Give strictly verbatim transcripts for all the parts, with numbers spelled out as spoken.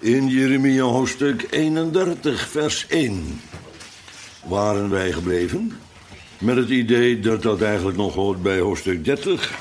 In Jeremia hoofdstuk eenendertig, vers één waren wij gebleven. Met het idee dat dat eigenlijk nog hoort bij hoofdstuk dertig.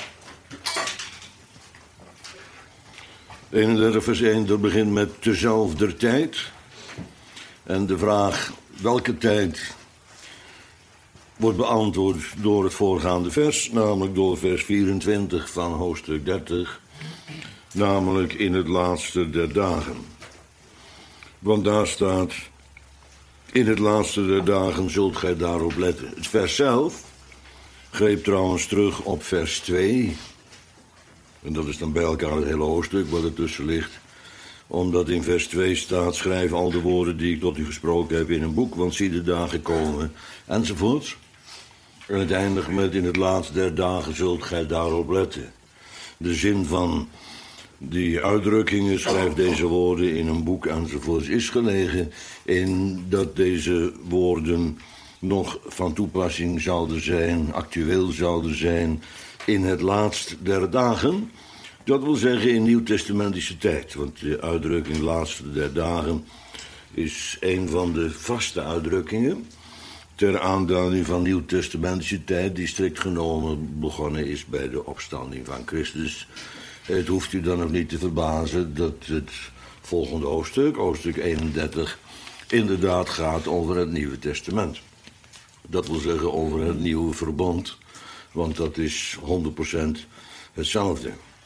eenendertig, vers één, dat begint met tezelfder tijd. En de vraag welke tijd wordt beantwoord door het voorgaande vers, namelijk door vers vierentwintig van hoofdstuk dertig, namelijk in het laatste der dagen. Want daar staat, in het laatste der dagen zult gij daarop letten. Het vers zelf greep trouwens terug op vers twee. En dat is dan bij elkaar het hele hoofdstuk wat ertussen ligt. Omdat in vers twee staat, schrijf al de woorden die ik tot u gesproken heb in een boek, want zie de dagen komen, enzovoort. En het eindigt met, in het laatste der dagen zult gij daarop letten. De zin van die uitdrukkingen, schrijf deze woorden in een boek, enzovoort, is gelegen in dat deze woorden nog van toepassing zouden zijn, actueel zouden zijn, in het laatst der dagen. Dat wil zeggen in nieuwtestamentische tijd, want de uitdrukking laatste der dagen is een van de vaste uitdrukkingen ter aanduiding van nieuwtestamentische tijd, die strikt genomen begonnen is bij de opstanding van Christus. Het hoeft u dan ook niet te verbazen dat het volgende hoofdstuk, hoofdstuk eenendertig, inderdaad gaat over het Nieuwe Testament. Dat wil zeggen over het nieuwe verbond, want dat is honderd procent hetzelfde.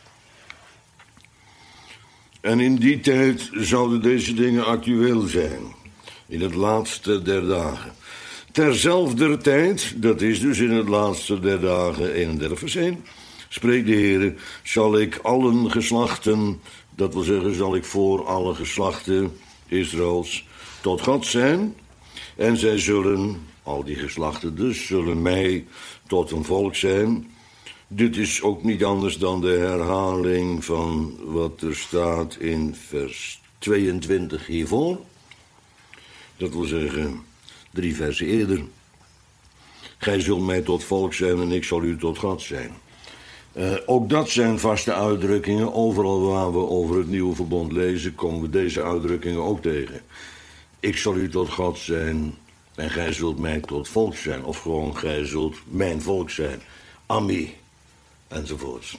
En in die tijd zouden deze dingen actueel zijn, in het laatste der dagen. Terzelfder tijd, dat is dus in het laatste der dagen, eenendertig vers één, spreekt de Heer, zal ik allen geslachten, dat wil zeggen, zal ik voor alle geslachten Israëls tot God zijn. En zij zullen, al die geslachten dus, zullen mij tot een volk zijn. Dit is ook niet anders dan de herhaling van wat er staat in vers tweeëntwintig hiervoor. Dat wil zeggen, drie versen eerder. Gij zult mij tot volk zijn en ik zal u tot God zijn. Uh, ook dat zijn vaste uitdrukkingen. Overal waar we over het nieuwe verbond lezen, komen we deze uitdrukkingen ook tegen. Ik zal u tot God zijn en gij zult mij tot volk zijn. Of gewoon, gij zult mijn volk zijn. Ami, enzovoorts.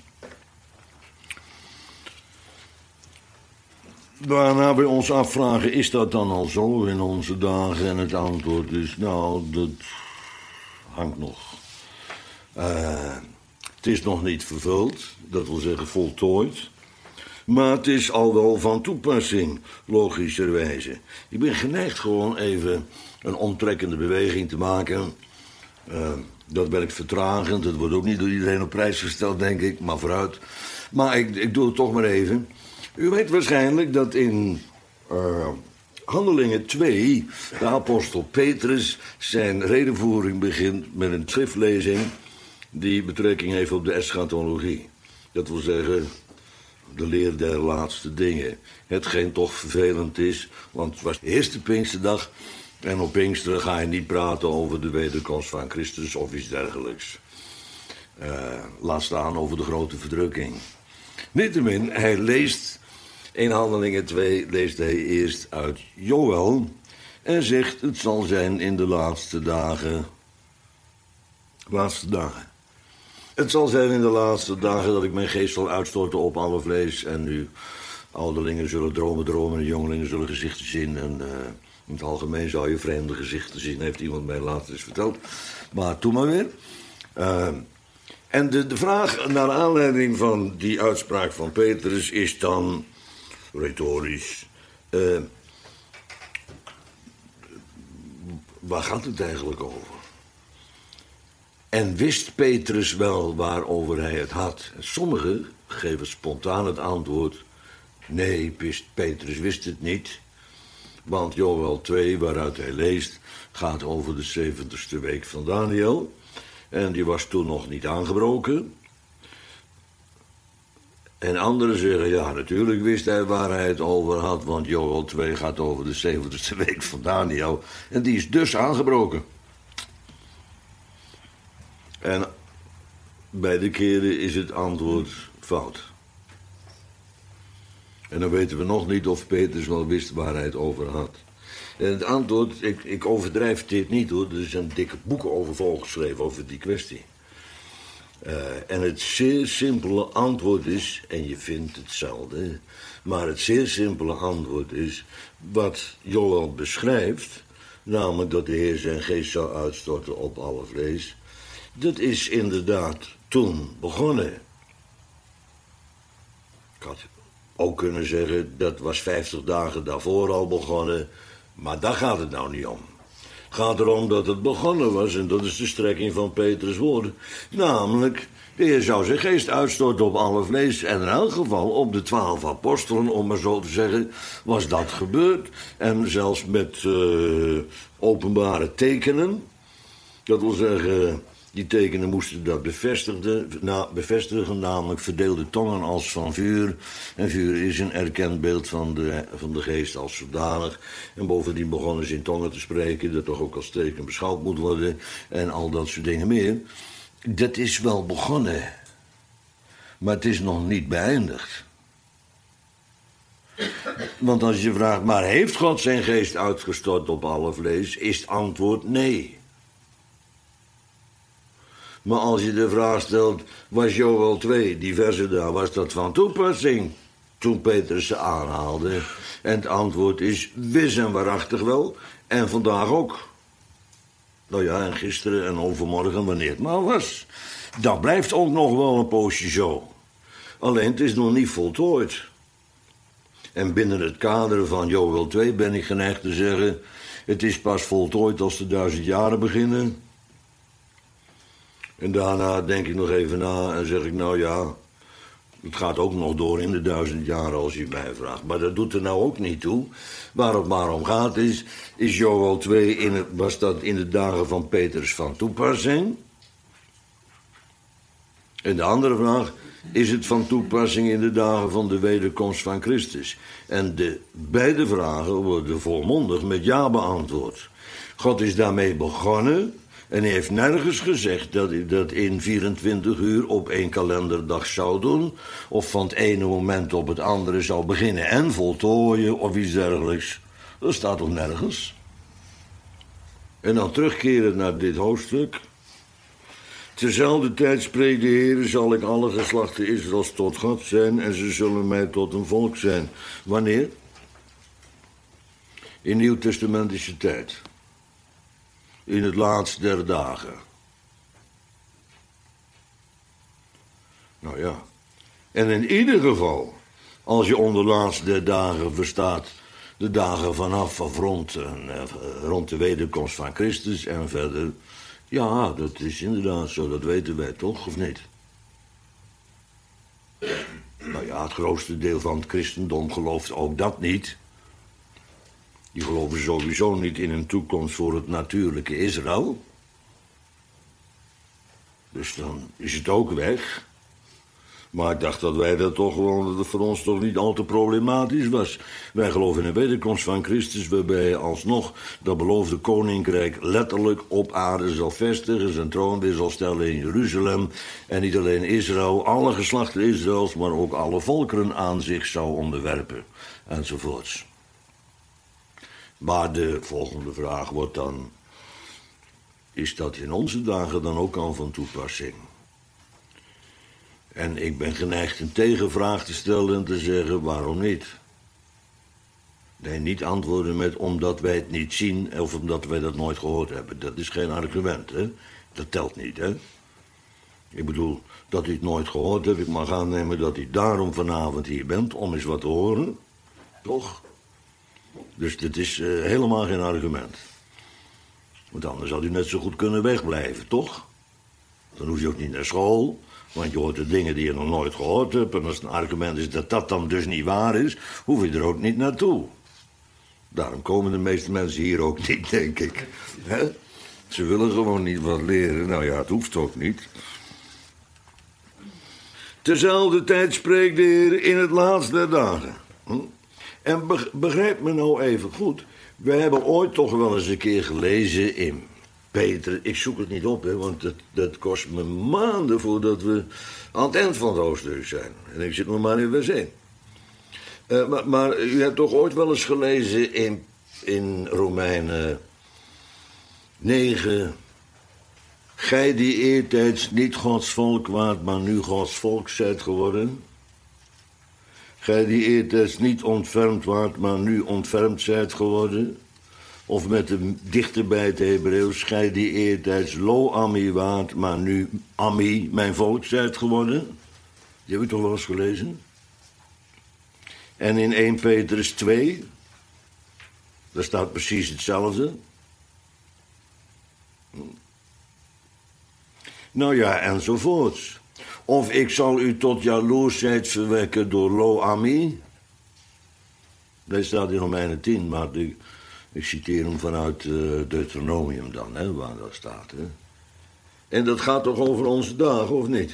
Waarna we ons afvragen, is dat dan al zo in onze dagen? En het antwoord is, nou, dat hangt nog. Uh, het is nog niet vervuld, dat wil zeggen voltooid. Maar het is al wel van toepassing, logischerwijze. Ik ben geneigd gewoon even een omtrekkende beweging te maken. Uh, dat werkt vertragend, het wordt ook niet door iedereen op prijs gesteld, denk ik, maar vooruit. Maar ik, ik doe het toch maar even. U weet waarschijnlijk dat in uh, Handelingen twee de apostel Petrus zijn redenvoering begint met een schriftlezing die betrekking heeft op de eschatologie. Dat wil zeggen, de leer der laatste dingen. Hetgeen toch vervelend is, want het was de eerste Pinksterdag en op Pinksteren ga je niet praten over de wederkomst van Christus of iets dergelijks. Uh, laat staan over de grote verdrukking. Niettemin, hij leest in Handelingen twee, leest hij eerst uit Joël en zegt, het zal zijn in de laatste dagen, laatste dagen. Het zal zijn in de laatste dagen dat ik mijn geest zal uitstorten op alle vlees en nu ouderlingen zullen dromen, dromen en jongelingen zullen gezichten zien en uh, in het algemeen zal je vreemde gezichten zien, heeft iemand mij later eens verteld. Maar toen maar weer. Uh, en de, de vraag naar aanleiding van die uitspraak van Petrus is dan retorisch. Uh, waar gaat het eigenlijk over? En wist Petrus wel waarover hij het had? Sommigen geven spontaan het antwoord, nee, Petrus wist het niet. Want Joël twee, waaruit hij leest, gaat over de zeventigste week van Daniel. En die was toen nog niet aangebroken. En anderen zeggen, ja, natuurlijk wist hij waar hij het over had, want Joël twee gaat over de zeventigste week van Daniel. En die is dus aangebroken. En beide keren is het antwoord fout. En dan weten we nog niet of Petrus wel wist waar hij het over had. En het antwoord, ik, ik overdrijf dit niet hoor, er zijn dikke boeken over volgeschreven over die kwestie. Uh, en het zeer simpele antwoord is, en je vindt hetzelfde, maar het zeer simpele antwoord is wat Joël beschrijft, namelijk dat de Heer zijn geest zou uitstorten op alle vlees. Dat is inderdaad toen begonnen. Ik had ook kunnen zeggen, dat was vijftig dagen daarvoor al begonnen, maar daar gaat het nou niet om. Het gaat erom dat het begonnen was, en dat is de strekking van Petrus' woorden. Namelijk, de Heer zou zijn geest uitstorten op alle vlees, en in elk geval op de twaalf apostelen, om maar zo te zeggen, was dat gebeurd. En zelfs met uh, openbare tekenen, dat wil zeggen, die tekenen moesten dat bevestigen, na, bevestigen, namelijk verdeelde tongen als van vuur. En vuur is een erkend beeld van de, van de geest als zodanig. En bovendien begonnen ze in tongen te spreken, dat toch ook als teken beschouwd moet worden. En al dat soort dingen meer. Dat is wel begonnen, maar het is nog niet beëindigd. Want als je vraagt, maar heeft God zijn geest uitgestort op alle vlees, is het antwoord nee. Maar als je de vraag stelt, was Joël twee, die verse daar, was dat van toepassing toen Petrus ze aanhaalde? En het antwoord is wis en waarachtig wel, en vandaag ook. Nou ja, en gisteren en overmorgen, wanneer het maar was. Dat blijft ook nog wel een poosje zo. Alleen het is nog niet voltooid. En binnen het kader van Joël twee ben ik geneigd te zeggen, het is pas voltooid als de duizend jaren beginnen. En daarna denk ik nog even na en zeg ik, nou ja, het gaat ook nog door in de duizend jaren als je mij vraagt. Maar dat doet er nou ook niet toe. Waar het maar om gaat is, is Joël twee, in het, was dat in de dagen van Petrus van toepassing? En de andere vraag, is het van toepassing in de dagen van de wederkomst van Christus? En de beide vragen worden volmondig met ja beantwoord. God is daarmee begonnen. En hij heeft nergens gezegd dat hij dat in vierentwintig uur op één kalenderdag zou doen. Of van het ene moment op het andere zou beginnen en voltooien of iets dergelijks. Dat staat toch nergens? En dan terugkeren naar dit hoofdstuk. Terzelfde tijd spreekt de Heer, zal ik alle geslachten Israëls tot God zijn en ze zullen mij tot een volk zijn. Wanneer? In nieuwtestamentische tijd. In het laatst der dagen. Nou ja. En in ieder geval, als je onder laatst der dagen verstaat, de dagen vanaf of rond, uh, rond de wederkomst van Christus en verder. Ja, dat is inderdaad zo, dat weten wij toch, of niet? Nou ja, het grootste deel van het christendom gelooft ook dat niet. Die geloven sowieso niet in een toekomst voor het natuurlijke Israël. Dus dan is het ook weg. Maar ik dacht dat wij dat toch gewoon, dat het voor ons toch niet al te problematisch was. Wij geloven in de wederkomst van Christus, waarbij hij alsnog dat beloofde koninkrijk letterlijk op aarde zal vestigen, zijn troon weer zal stellen in Jeruzalem. En niet alleen Israël, alle geslachten Israëls, maar ook alle volkeren aan zich zou onderwerpen, enzovoorts. Maar de volgende vraag wordt dan, is dat in onze dagen dan ook al van toepassing? En ik ben geneigd een tegenvraag te stellen en te zeggen, waarom niet? Nee, niet antwoorden met omdat wij het niet zien of omdat wij dat nooit gehoord hebben. Dat is geen argument, hè? Dat telt niet, hè? Ik bedoel, dat u het nooit gehoord hebt, ik mag aannemen dat u daarom vanavond hier bent om eens wat te horen. Toch? Dus dit is uh, helemaal geen argument. Want anders had u net zo goed kunnen wegblijven, toch? Dan hoef je ook niet naar school, want je hoort de dingen die je nog nooit gehoord hebt. En als het een argument is dat dat dan dus niet waar is, hoef je er ook niet naartoe. Daarom komen de meeste mensen hier ook niet, denk ik. He? Ze willen gewoon niet wat leren. Nou ja, het hoeft ook niet. Terzelfde tijd spreekt de Heer in het laatst der dagen. Hm? En begrijp me nou even goed. We hebben ooit toch wel eens een keer gelezen in Peter. Ik zoek het niet op, hè, want dat, dat kost me maanden voordat we aan het eind van het hoofdstuk zijn. En ik zit nog maar in vers één. Uh, maar, maar u hebt toch ooit wel eens gelezen in, in Romeinen negen... Gij die eertijds niet Gods volk waart, maar nu Gods volk zijt geworden. Gij die eertijds niet ontfermd waart, maar nu ontfermd zijt geworden. Of met de dichter bij het Hebreeuws, gij die eertijds lo ami waart, maar nu ami, mijn volk zijt geworden. Die heb ik toch wel eens gelezen. En in Eerste Petrus twee, daar staat precies hetzelfde. Nou ja, enzovoorts. Of ik zal u tot jaloersheid verwekken door lo ami. Dat staat in Romeinen tien, maar de, ik citeer hem vanuit uh, Deuteronomium dan, hè, waar dat staat. Hè. En dat gaat toch over onze dagen, of niet?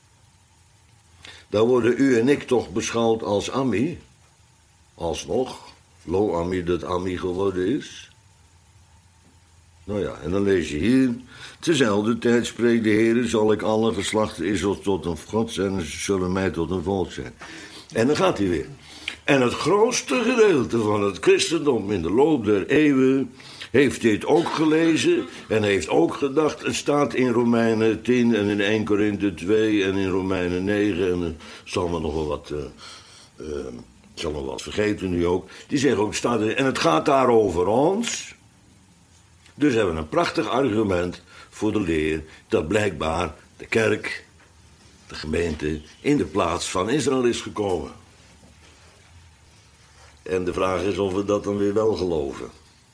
Daar worden u en ik toch beschouwd als ami. Alsnog, lo ami dat ami geworden is. Nou ja, en dan lees je hier... Tezelfde tijd spreekt de Heer, zal ik alle geslachten Israëls tot een God zijn en ze zullen mij tot een volk zijn. En dan gaat hij weer. En het grootste gedeelte van het christendom in de loop der eeuwen heeft dit ook gelezen en heeft ook gedacht. Het staat in Romeinen tien en in Eerste Korinthe twee en in Romeinen negen en er zal me nog wel wat... Uh, uh, zal nog wat vergeten nu ook. Die zeggen ook, staat er, en het gaat daar over ons. Dus hebben we een prachtig argument voor de leer dat blijkbaar de kerk, de gemeente, in de plaats van Israël is gekomen. En de vraag is of we dat dan weer wel geloven.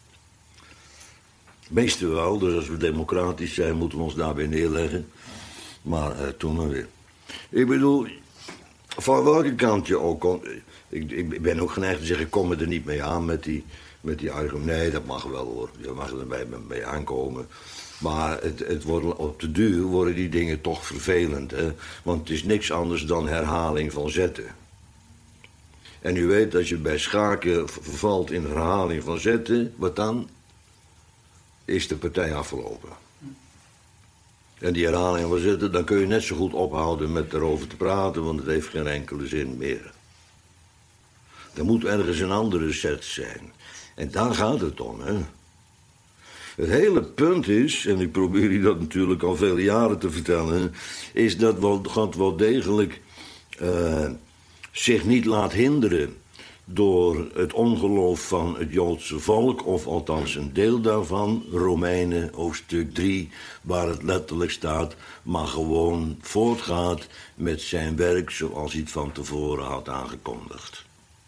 Meestal wel, dus als we democratisch zijn moeten we ons daarbij neerleggen. Maar eh, toen maar weer. Ik bedoel, van welke kant je ook komt. Ik, ik ben ook geneigd te zeggen, kom me er niet mee aan met die, met die argument. Nee, dat mag wel hoor, je mag er mee, mee aankomen. Maar het, het wordt, op de duur worden die dingen toch vervelend. Hè? Want het is niks anders dan herhaling van zetten. En u weet, als je bij schaken vervalt in herhaling van zetten, wat dan? Is de partij afgelopen. En die herhaling van zetten, dan kun je net zo goed ophouden met erover te praten, want het heeft geen enkele zin meer. Er moet ergens een andere zet zijn. En daar gaat het om, hè. Het hele punt is, en ik probeer u dat natuurlijk al vele jaren te vertellen, is dat God wel degelijk uh, zich niet laat hinderen door het ongeloof van het Joodse volk, of althans een deel daarvan, Romeinen hoofdstuk drie, waar het letterlijk staat, maar gewoon voortgaat met zijn werk zoals hij het van tevoren had aangekondigd.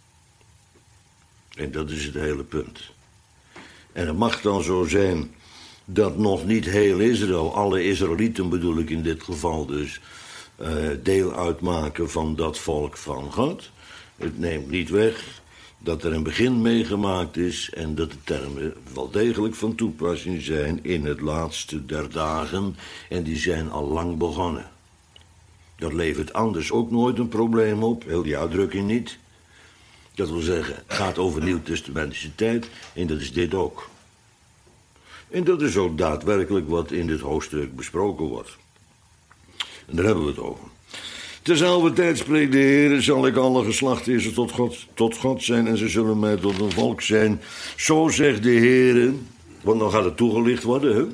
En dat is het hele punt. En het mag dan zo zijn dat nog niet heel Israël, alle Israëlieten bedoel ik in dit geval dus, uh, deel uitmaken van dat volk van God. Het neemt niet weg dat er een begin meegemaakt is en dat de termen wel degelijk van toepassing zijn in het laatste der dagen en die zijn al lang begonnen. Dat levert anders ook nooit een probleem op, heel die uitdrukking niet. Dat wil zeggen, het gaat over nieuwtestamentische tijd en dat is dit ook. En dat is ook daadwerkelijk wat in dit hoofdstuk besproken wordt. En daar hebben we het over. Terzelfde tijd spreekt de Heer, zal ik alle geslachten Israël tot God, tot God zijn en ze zullen mij tot een volk zijn. Zo zegt de Heer, want dan gaat het toegelicht worden, hè?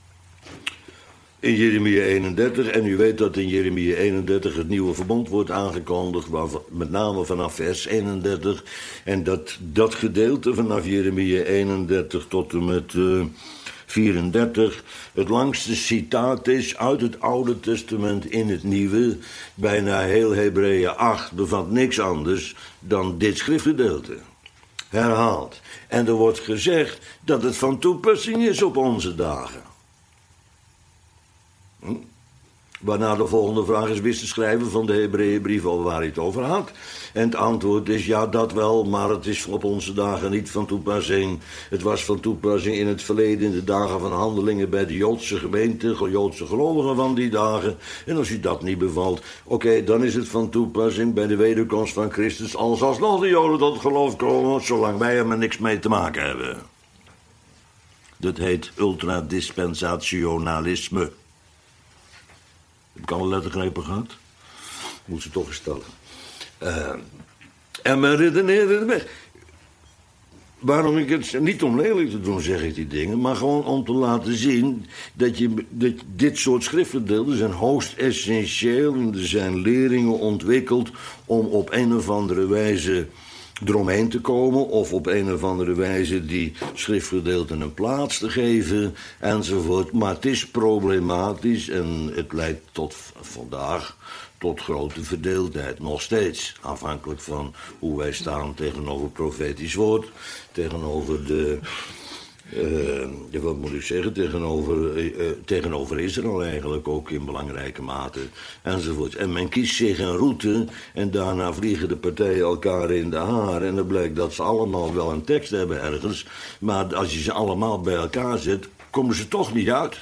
In Jeremia eenendertig, en u weet dat in Jeremia eenendertig het nieuwe verbond wordt aangekondigd, met name vanaf vers eenendertig. En dat, dat gedeelte vanaf Jeremia eenendertig tot en met uh, vierendertig het langste citaat is uit het Oude Testament in het Nieuwe. Bijna heel Hebreeën acht bevat niks anders dan dit schriftgedeelte. Herhaald. En er wordt gezegd dat het van toepassing is op onze dagen. Hm? Waarna de volgende vraag is, wist de schrijver van de Hebreeënbrief al waar hij het over had? En het antwoord is ja, dat wel, maar het is op onze dagen niet van toepassing. Het was van toepassing in het verleden, in de dagen van handelingen bij de Joodse gemeente, Joodse gelovigen van die dagen. En als u dat niet bevalt, oké, okay, dan is het van toepassing bij de wederkomst van Christus, als alsnog de Joden tot geloof komen, zolang wij er maar niks mee te maken hebben. Dat heet ultradispensationalisme. Heb ik alle lettergrepen gehad? Moet ze toch eens stellen. Uh, En men redeneerde het weg. Waarom ik het... Niet om lelijk te doen, zeg ik die dingen... maar gewoon om te laten zien... dat, je, dat dit soort schriftgedeelten zijn hoogst essentieel... en er zijn leringen ontwikkeld... om op een of andere wijze eromheen te komen... of op een of andere wijze die schriftgedeelten een plaats te geven... enzovoort. Maar het is problematisch en het leidt tot vandaag... tot grote verdeeldheid, nog steeds. Afhankelijk van hoe wij staan tegenover profetisch woord... tegenover de... Uh, wat moet ik zeggen, tegenover, uh, tegenover Israël eigenlijk ook in belangrijke mate, enzovoort. En men kiest zich een route en daarna vliegen de partijen elkaar in de haar... en dan blijkt dat ze allemaal wel een tekst hebben ergens... maar als je ze allemaal bij elkaar zet, komen ze toch niet uit...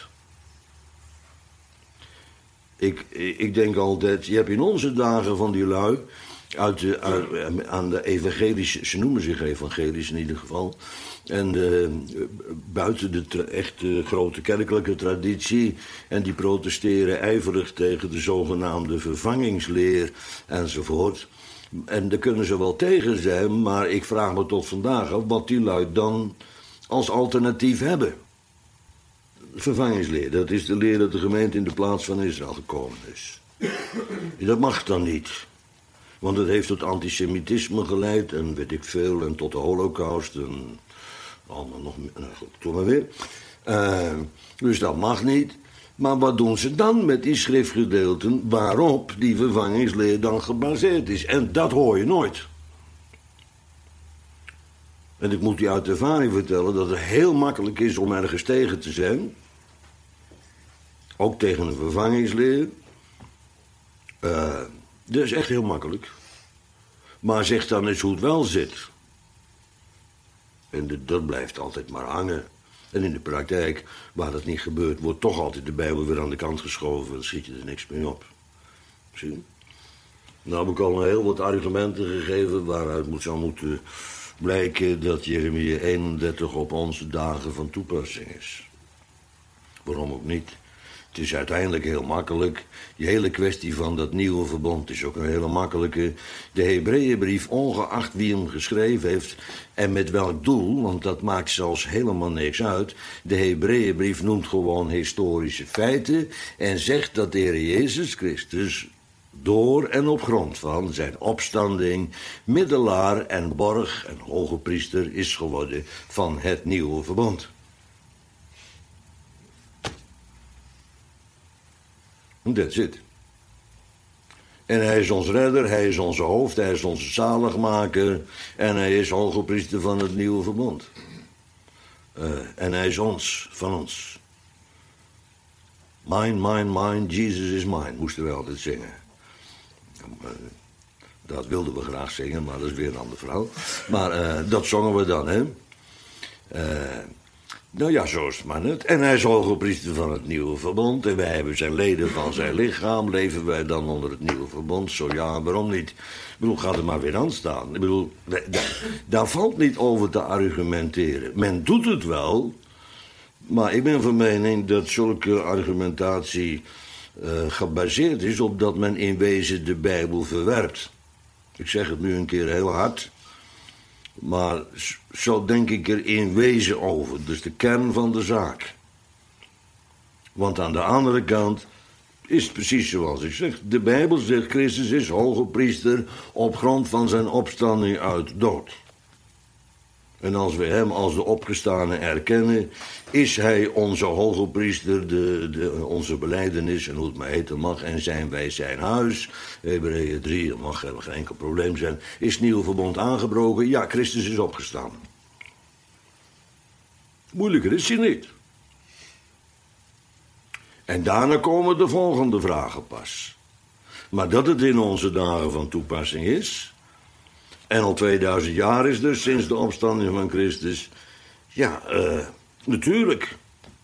Ik, ik denk altijd, je hebt in onze dagen van die lui... Uit de, uit, aan de evangelische, ze noemen zich evangelisch in ieder geval... en uh, buiten de tra- echt uh, grote kerkelijke traditie... en die protesteren ijverig tegen de zogenaamde vervangingsleer enzovoort... En daar kunnen ze wel tegen zijn, maar ik vraag me tot vandaag af... wat die lui dan als alternatief hebben... Vervangingsleer, dat is de leer dat de gemeente in de plaats van Israël gekomen is. Dat mag dan niet. Want het heeft tot antisemitisme geleid en weet ik veel... en tot de holocaust en allemaal nog meer. Nou goed, toen maar weer. Uh, dus dat mag niet. Maar wat doen ze dan met die schriftgedeelten... waarop die vervangingsleer dan gebaseerd is? En dat hoor je nooit. En ik moet je uit ervaring vertellen dat het heel makkelijk is om ergens tegen te zijn. Ook tegen een vervangingsleer. Uh, dat is echt heel makkelijk. Maar zeg dan eens hoe het wel zit. En de, dat blijft altijd maar hangen. En in de praktijk, waar dat niet gebeurt, wordt toch altijd de Bijbel weer aan de kant geschoven. Dan schiet je er niks mee op. Zie? Nou heb ik al een heel wat argumenten gegeven waaruit moet zou moeten blijken dat Jeremia eenendertig op onze dagen van toepassing is. Waarom ook niet? Het is uiteindelijk heel makkelijk. Die hele kwestie van dat nieuwe verbond is ook een hele makkelijke. De Hebreeënbrief, ongeacht wie hem geschreven heeft en met welk doel, want dat maakt zelfs helemaal niks uit. De Hebreeënbrief noemt gewoon historische feiten en zegt dat de Heer Jezus Christus door en op grond van zijn opstanding middelaar en borg en hoge priester is geworden van het nieuwe verbond. That's it. En hij is ons redder, hij is onze hoofd, hij is onze zaligmaker en hij is hoge priester van het nieuwe verbond. Uh, en hij is ons, van ons. Mine, mine, mine, Jesus is mine, moesten we altijd zingen. Uh, dat wilden we graag zingen, maar dat is weer een ander verhaal. Maar uh, dat zongen we dan, hè. Uh, nou ja, zo is het maar net. En hij is hoge priester van het nieuwe verbond. En wij hebben zijn leden van zijn lichaam. Leven wij dan onder het nieuwe verbond? Zo ja, waarom niet? Ik bedoel, gaat er maar weer aan staan. Ik bedoel, daar, daar valt niet over te argumenteren. Men doet het wel. Maar ik ben van mening dat zulke argumentatie uh, gebaseerd is op dat men in wezen de Bijbel verwerpt. Ik zeg het nu een keer heel hard. Maar zo denk ik er in wezen over. Dus de kern van de zaak. Want aan de andere kant is het precies zoals ik zeg. De Bijbel zegt Christus is hoge priester op grond van zijn opstanding uit dood. En als we hem als de opgestane erkennen, is hij onze hoge priester, de, de, onze belijdenis en hoe het maar heten mag. En zijn wij zijn huis. Hebreeën drie, dat mag helemaal geen enkel probleem zijn. Is het nieuwe verbond aangebroken? Ja, Christus is opgestaan. Moeilijker is hij niet. En daarna komen de volgende vragen pas. Maar dat het in onze dagen van toepassing is, en al tweeduizend jaar is dus sinds de opstanding van Christus. Ja, uh, natuurlijk.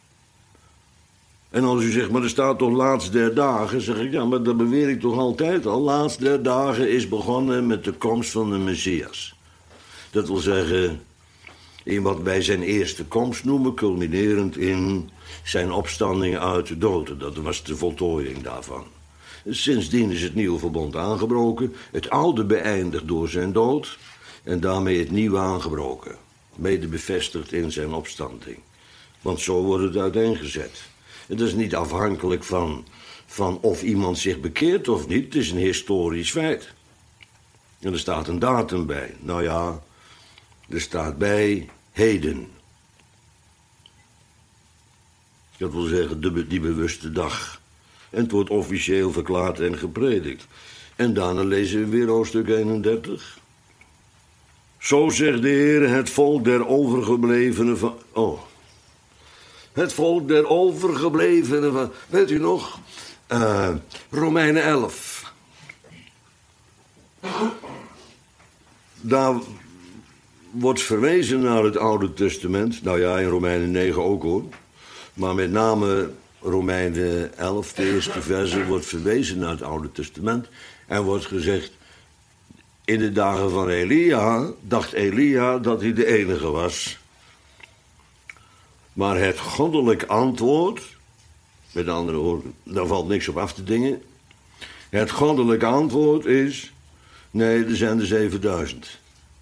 En als u zegt, maar er staat toch laatst der dagen, zeg ik, ja, maar dat beweer ik toch altijd al. Laatst der dagen is begonnen met de komst van de Messias. Dat wil zeggen, in wat wij zijn eerste komst noemen, culminerend in zijn opstanding uit de doden. Dat was de voltooiing daarvan. Sindsdien is het nieuwe verbond aangebroken, het oude beëindigd door zijn dood en daarmee het nieuwe aangebroken, mede bevestigd in zijn opstanding. Want zo wordt het uiteengezet. Het is niet afhankelijk van, van of iemand zich bekeert of niet, het is een historisch feit. En er staat een datum bij. Nou ja, er staat bij heden. Dat wil zeggen de, die bewuste dag. En het wordt officieel verklaard en gepredikt. En daarna lezen we weer hoofdstuk eenendertig. Zo zegt de Heer, het volk der overgeblevenen van... Oh. Het volk der overgeblevenen van... Weet u nog? Uh, Romeinen elf. Daar wordt verwezen naar het Oude Testament. Nou ja, in Romeinen negen ook hoor. Maar met name Romeinen elf, de eerste verse, wordt verwezen naar het Oude Testament. En wordt gezegd, in de dagen van Elia dacht Elia dat hij de enige was. Maar het goddelijk antwoord, met andere woorden, daar valt niks op af te dingen. Het goddelijk antwoord is, nee, er zijn er zevenduizend.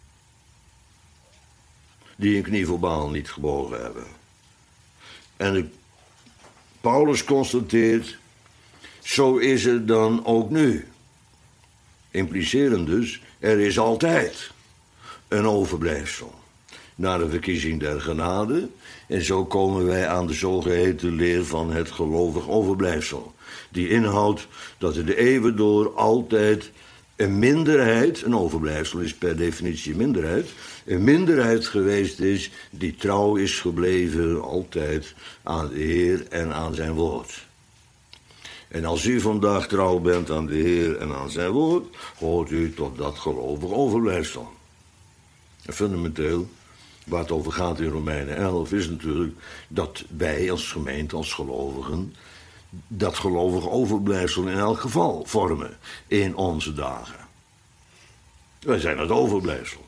Die een knie voor Baal niet gebogen hebben. En de, Paulus constateert, zo is het dan ook nu. Implicerend dus, er is altijd een overblijfsel. Na de verkiezing der genade. En zo komen wij aan de zogeheten leer van het gelovig overblijfsel. Die inhoudt dat er de eeuwen door altijd een minderheid, een overblijfsel is per definitie een minderheid, een minderheid geweest is die trouw is gebleven altijd aan de Heer en aan zijn woord. En als u vandaag trouw bent aan de Heer en aan zijn woord, hoort u tot dat gelovig overblijfsel. En fundamenteel, waar het over gaat in Romeinen elf, is natuurlijk dat wij als gemeente, als gelovigen, dat gelovig overblijfsel in elk geval vormen in onze dagen. Wij zijn het overblijfsel.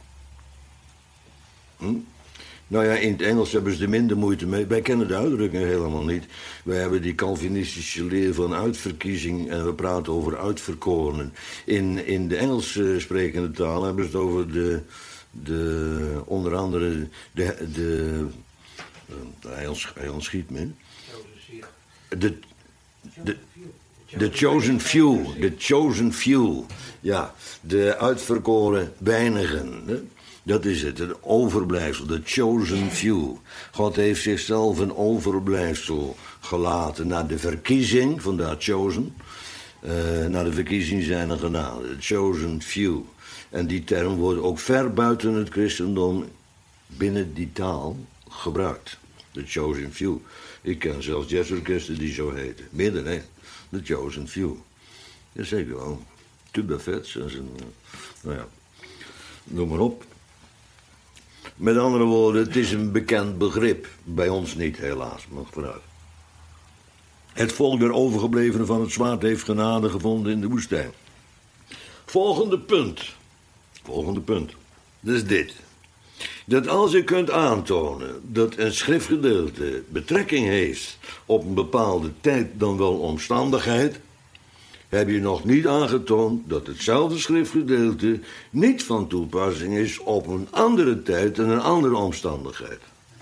Hm? Nou ja, in het Engels hebben ze er minder moeite mee. Wij kennen de uitdrukking helemaal niet. Wij hebben die Calvinistische leer van uitverkiezing en we praten over uitverkorenen. In, in de Engels sprekende taal hebben ze het over de, de onder andere, de, de, de hij, ons, hij ontschiet me. De, de, de chosen few, de chosen few, ja, de uitverkoren weinigen, hè? Dat is het, het overblijfsel, de chosen few. God heeft zichzelf een overblijfsel gelaten naar de verkiezing, vandaar chosen, uh, naar de verkiezing zijn er genade, de chosen few. En die term wordt ook ver buiten het christendom binnen die taal gebruikt, de chosen few. Ik ken zelfs jazzorkesten die zo heten. Midden, hè? The Chosen Few. Ja, zeker wel. Tuba Fets en zijn... Nou ja, noem maar op. Met andere woorden, het is een bekend begrip. Bij ons niet, helaas. Maar vooruit. Het volk der overgeblevenen van het zwaard heeft genade gevonden in de woestijn. Volgende punt. Volgende punt. Dat is dit. Dat als u kunt aantonen dat een schriftgedeelte betrekking heeft op een bepaalde tijd dan wel omstandigheid, heb je nog niet aangetoond dat hetzelfde schriftgedeelte niet van toepassing is op een andere tijd en een andere omstandigheid.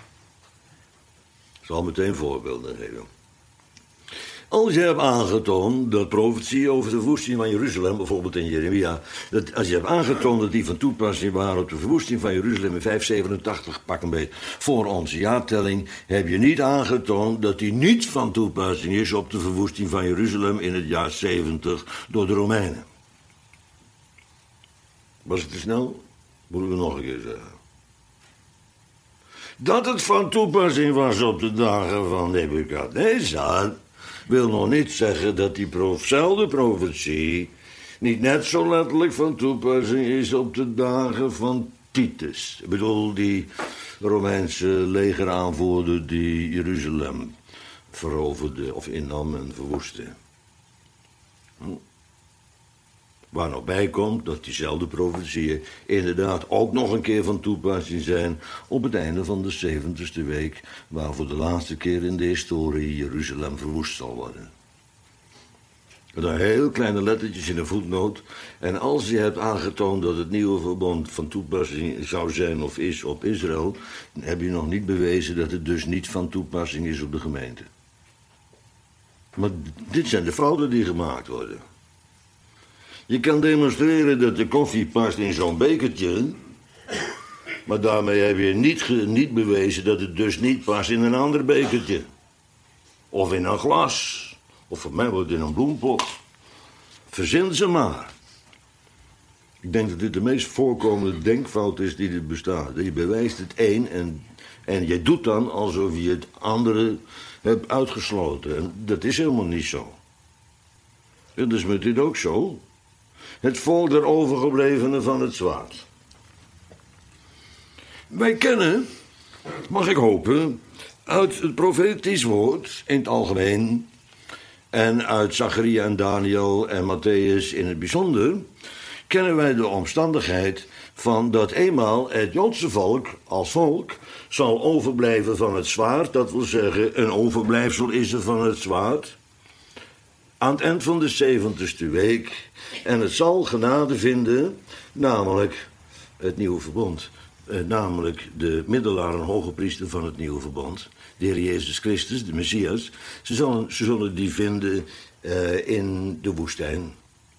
Ik zal meteen voorbeelden geven. Als je hebt aangetoond dat profetieën over de verwoesting van Jeruzalem, bijvoorbeeld in Jeremia, dat als je hebt aangetoond dat die van toepassing waren op de verwoesting van Jeruzalem in vijfhonderdzevenentachtig, pak een beetje, voor onze jaartelling, heb je niet aangetoond dat die niet van toepassing is op de verwoesting van Jeruzalem in het jaar zeventig door de Romeinen. Was het te snel? Moeten we nog een keer zeggen. Dat het van toepassing was op de dagen van Nebukadnezar wil nog niet zeggen dat diezelfde profetie niet net zo letterlijk van toepassing is op de dagen van Titus. Ik bedoel, die Romeinse legeraanvoerder die Jeruzalem veroverde of innam en verwoestte. Hm. Waar nog bij komt dat diezelfde profetieën inderdaad ook nog een keer van toepassing zijn op het einde van de zeventigste week, waar voor de laatste keer in de historie Jeruzalem verwoest zal worden. Dan heel kleine lettertjes in een voetnoot. En als je hebt aangetoond dat het nieuwe verbond van toepassing zou zijn of is op Israël, dan heb je nog niet bewezen dat het dus niet van toepassing is op de gemeente. Maar dit zijn de fouten die gemaakt worden. Je kan demonstreren dat de koffie past in zo'n bekertje, maar daarmee heb je niet, ge, niet bewezen dat het dus niet past in een ander bekertje. Of in een glas. Of voor mij wordt het in een bloempot. Verzin ze maar. Ik denk dat dit de meest voorkomende denkfout is die er bestaat. Je bewijst het een en, en je doet dan alsof je het andere hebt uitgesloten. En dat is helemaal niet zo. Dat is met dit ook zo. Het volk der overgeblevenen van het zwaard. Wij kennen, mag ik hopen, uit het profetisch woord in het algemeen en uit Zacharia en Daniel en Matthäus in het bijzonder, kennen wij de omstandigheid van dat eenmaal het Joodse volk als volk zal overblijven van het zwaard. Dat wil zeggen, een overblijfsel is er van het zwaard. Aan het eind van de zeventigste week. En het zal genade vinden, namelijk het nieuwe verbond. Eh, namelijk de middelaar en hoge priester van het nieuwe verbond. De Heer Jezus Christus, de Messias. Ze zullen, ze zullen die vinden uh, in de woestijn.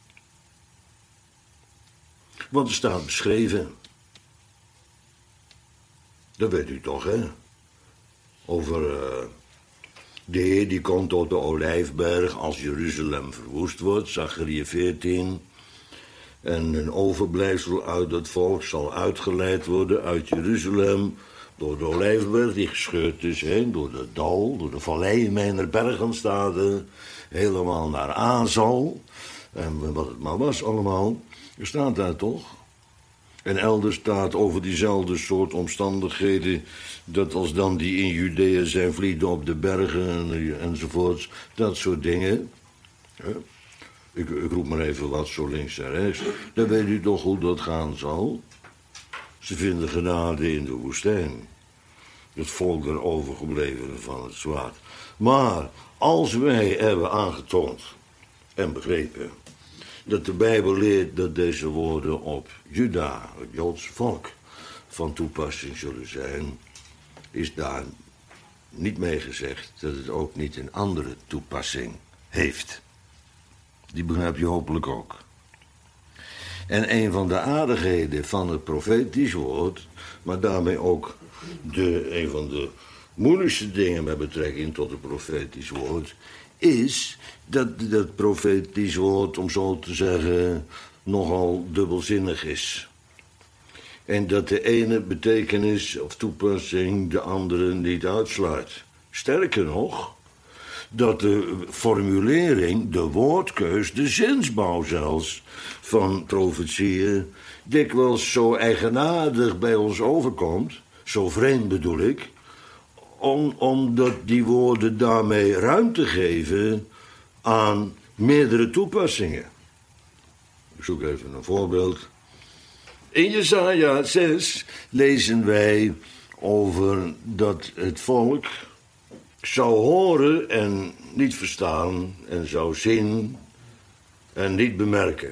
Want er staat beschreven. Dat weet u toch, hè? Over uh, de Heer die komt tot de Olijfberg als Jeruzalem verwoest wordt. Zacharia veertien. En een overblijfsel uit het volk zal uitgeleid worden uit Jeruzalem door de Olijfberg die gescheurd is heen, door de dal, door de valleien mijner bergen staat er, helemaal naar Azal. En wat het maar was allemaal, er staat daar toch. En elders staat over diezelfde soort omstandigheden, dat als dan die in Judea zijn vlieden op de bergen en, enzovoorts, dat soort dingen. Ja. Ik, ik roep maar even wat zo links en rechts. Dan weet u toch hoe dat gaan zal. Ze vinden genade in de woestijn. Het volk der overgeblevenen van het zwaard. Maar als wij hebben aangetoond en begrepen dat de Bijbel leert dat deze woorden op Juda, het Joodse volk, van toepassing zullen zijn, is daar niet mee gezegd dat het ook niet een andere toepassing heeft. Die begrijp je hopelijk ook. En een van de aardigheden van het profetisch woord, maar daarmee ook de, een van de moeilijkste dingen met betrekking tot het profetisch woord, is dat dat profetisch woord, om zo te zeggen, nogal dubbelzinnig is. En dat de ene betekenis of toepassing de andere niet uitsluit. Sterker nog, dat de formulering, de woordkeus, de zinsbouw zelfs van profetieën dikwijls zo eigenaardig bij ons overkomt, zo vreemd bedoel ik, om, omdat die woorden daarmee ruimte geven aan meerdere toepassingen. Ik zoek even een voorbeeld. In Jesaja zes lezen wij over dat het volk zou horen en niet verstaan en zou zien en niet bemerken.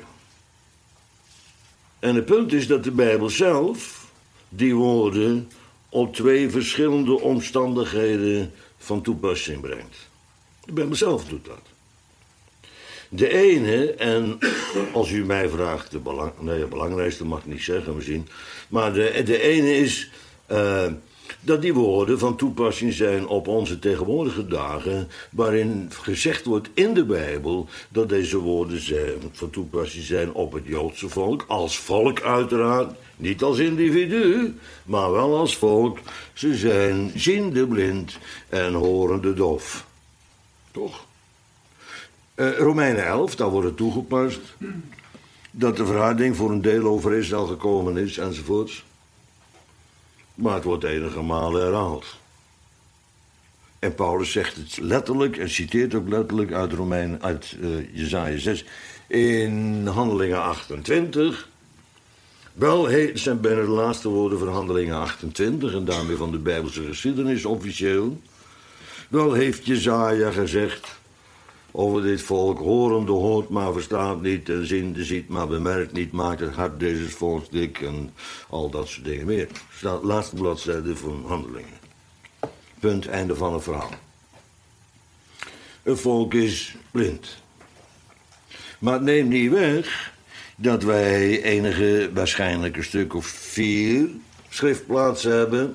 En het punt is dat de Bijbel zelf die woorden op twee verschillende omstandigheden van toepassing brengt. De Bijbel zelf doet dat. De ene, en als u mij vraagt, de belang, nee, de belangrijkste mag ik niet zeggen misschien, maar de, de ene is uh, dat die woorden van toepassing zijn op onze tegenwoordige dagen, waarin gezegd wordt in de Bijbel dat deze woorden zijn, van toepassing zijn op het Joodse volk, als volk uiteraard, niet als individu, maar wel als volk. Ze zijn ziende blind en horende doof. Toch? Uh, Romeinen elf, daar wordt het toegepast dat de verharding voor een deel over Israël gekomen is, enzovoorts. Maar het wordt enige malen herhaald. En Paulus zegt het letterlijk en citeert ook letterlijk uit, Romeinen, uit uh, Jesaja zes in Handelingen achtentwintig. Wel, het zijn bijna de laatste woorden van Handelingen achtentwintig en daarmee van de Bijbelse geschiedenis officieel. Wel heeft Jesaja gezegd, over dit volk. Horende hoort, maar verstaat niet. En ziende ziet, maar bemerkt niet. Maakt het hart deze volks dik. En al dat soort dingen meer. Staat laatste bladzijde van Handelingen. Punt, einde van het verhaal. Een volk is blind. Maar het neemt niet weg dat wij enige, waarschijnlijk een stuk of vier schriftplaatsen hebben.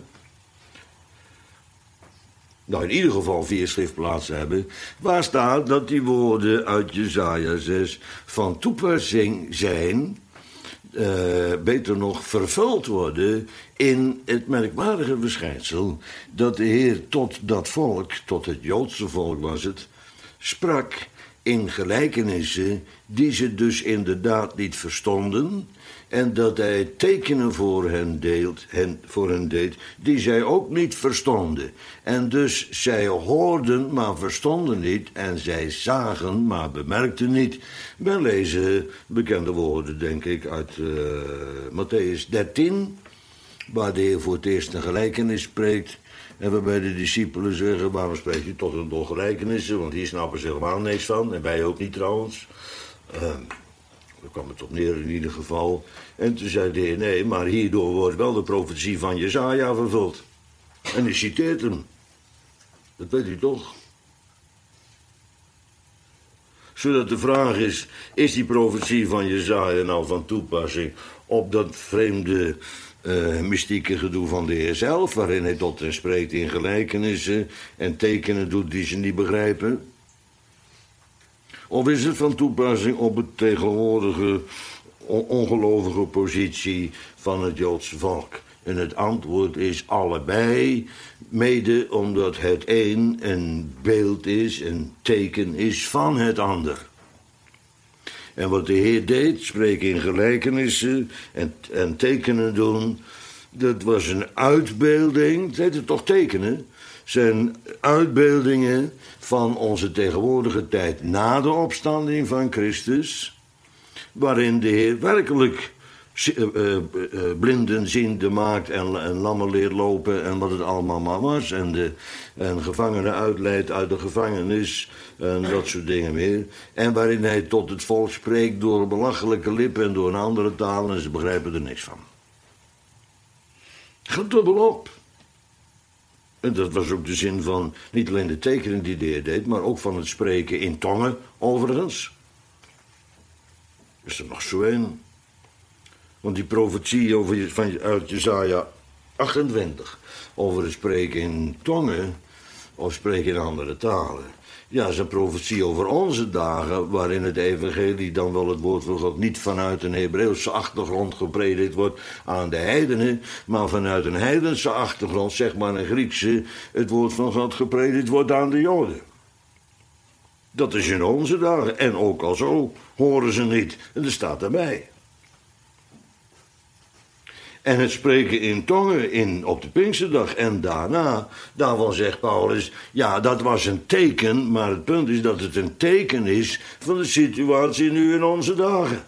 Nou, in ieder geval vier schriftplaatsen hebben. Waar staat dat die woorden uit Jesaja zes van toepassing zijn. Uh, beter nog vervuld worden in het merkwaardige verschijnsel dat de Heer tot dat volk, tot het Joodse volk was het, sprak in gelijkenissen die ze dus inderdaad niet verstonden en dat hij tekenen voor hen, deelt, hen, voor hen deed die zij ook niet verstonden. En dus zij hoorden, maar verstonden niet en zij zagen, maar bemerkten niet. Wij lezen bekende woorden, denk ik, uit uh, Matthäus dertien, waar de Heer voor het eerst een gelijkenis spreekt. En waarbij de discipelen zeggen, waarom spreekt u tot een door gelijkenissen? Want hier snappen ze helemaal niks van. En wij ook niet trouwens. Uh, daar kwam het op neer in ieder geval. En toen zei de Heer, nee, maar hierdoor wordt wel de profetie van Jesaja vervuld. En hij citeert hem. Dat weet u toch? Zodat de vraag is, is die profetie van Jesaja nou van toepassing op dat vreemde Uh, mystieke gedoe van de Heer zelf, waarin hij tot hen spreekt in gelijkenissen en tekenen doet die ze niet begrijpen? Of is het van toepassing op het tegenwoordige ongelovige positie van het Joodse volk? En het antwoord is allebei, mede omdat het een een beeld is, een teken is van het ander. En wat de Heer deed, spreken in gelijkenissen en, en tekenen doen, dat was een uitbeelding, het heette toch tekenen, zijn uitbeeldingen van onze tegenwoordige tijd na de opstanding van Christus, waarin de Heer werkelijk uh, uh, uh, blinden ziende maakt en, en lammen leert lopen en wat het allemaal maar was, en, de, en gevangenen uitleidt uit de gevangenis en dat soort dingen meer. En waarin hij tot het volk spreekt door belachelijke lippen en door een andere taal en ze begrijpen er niks van. Gaat dubbel op. En dat was ook de zin van niet alleen de tekenen die de Heer deed, maar ook van het spreken in tongen, overigens. Is er nog zo een? Want die profetie over, van, uit Jesaja achtentwintig over het spreken in tongen of spreken in andere talen. Ja, is een profetie over onze dagen, waarin het evangelie, dan wel het woord van God, niet vanuit een Hebreeuwse achtergrond gepredikt wordt aan de heidenen, maar vanuit een heidense achtergrond, zeg maar een Griekse, het woord van God gepredikt wordt aan de Joden. Dat is in onze dagen, en ook al zo horen ze niet, en er staat erbij. En het spreken in tongen in, op de Pinksterdag en daarna, daarvan zegt Paulus, ja, dat was een teken, maar het punt is dat het een teken is van de situatie nu in onze dagen.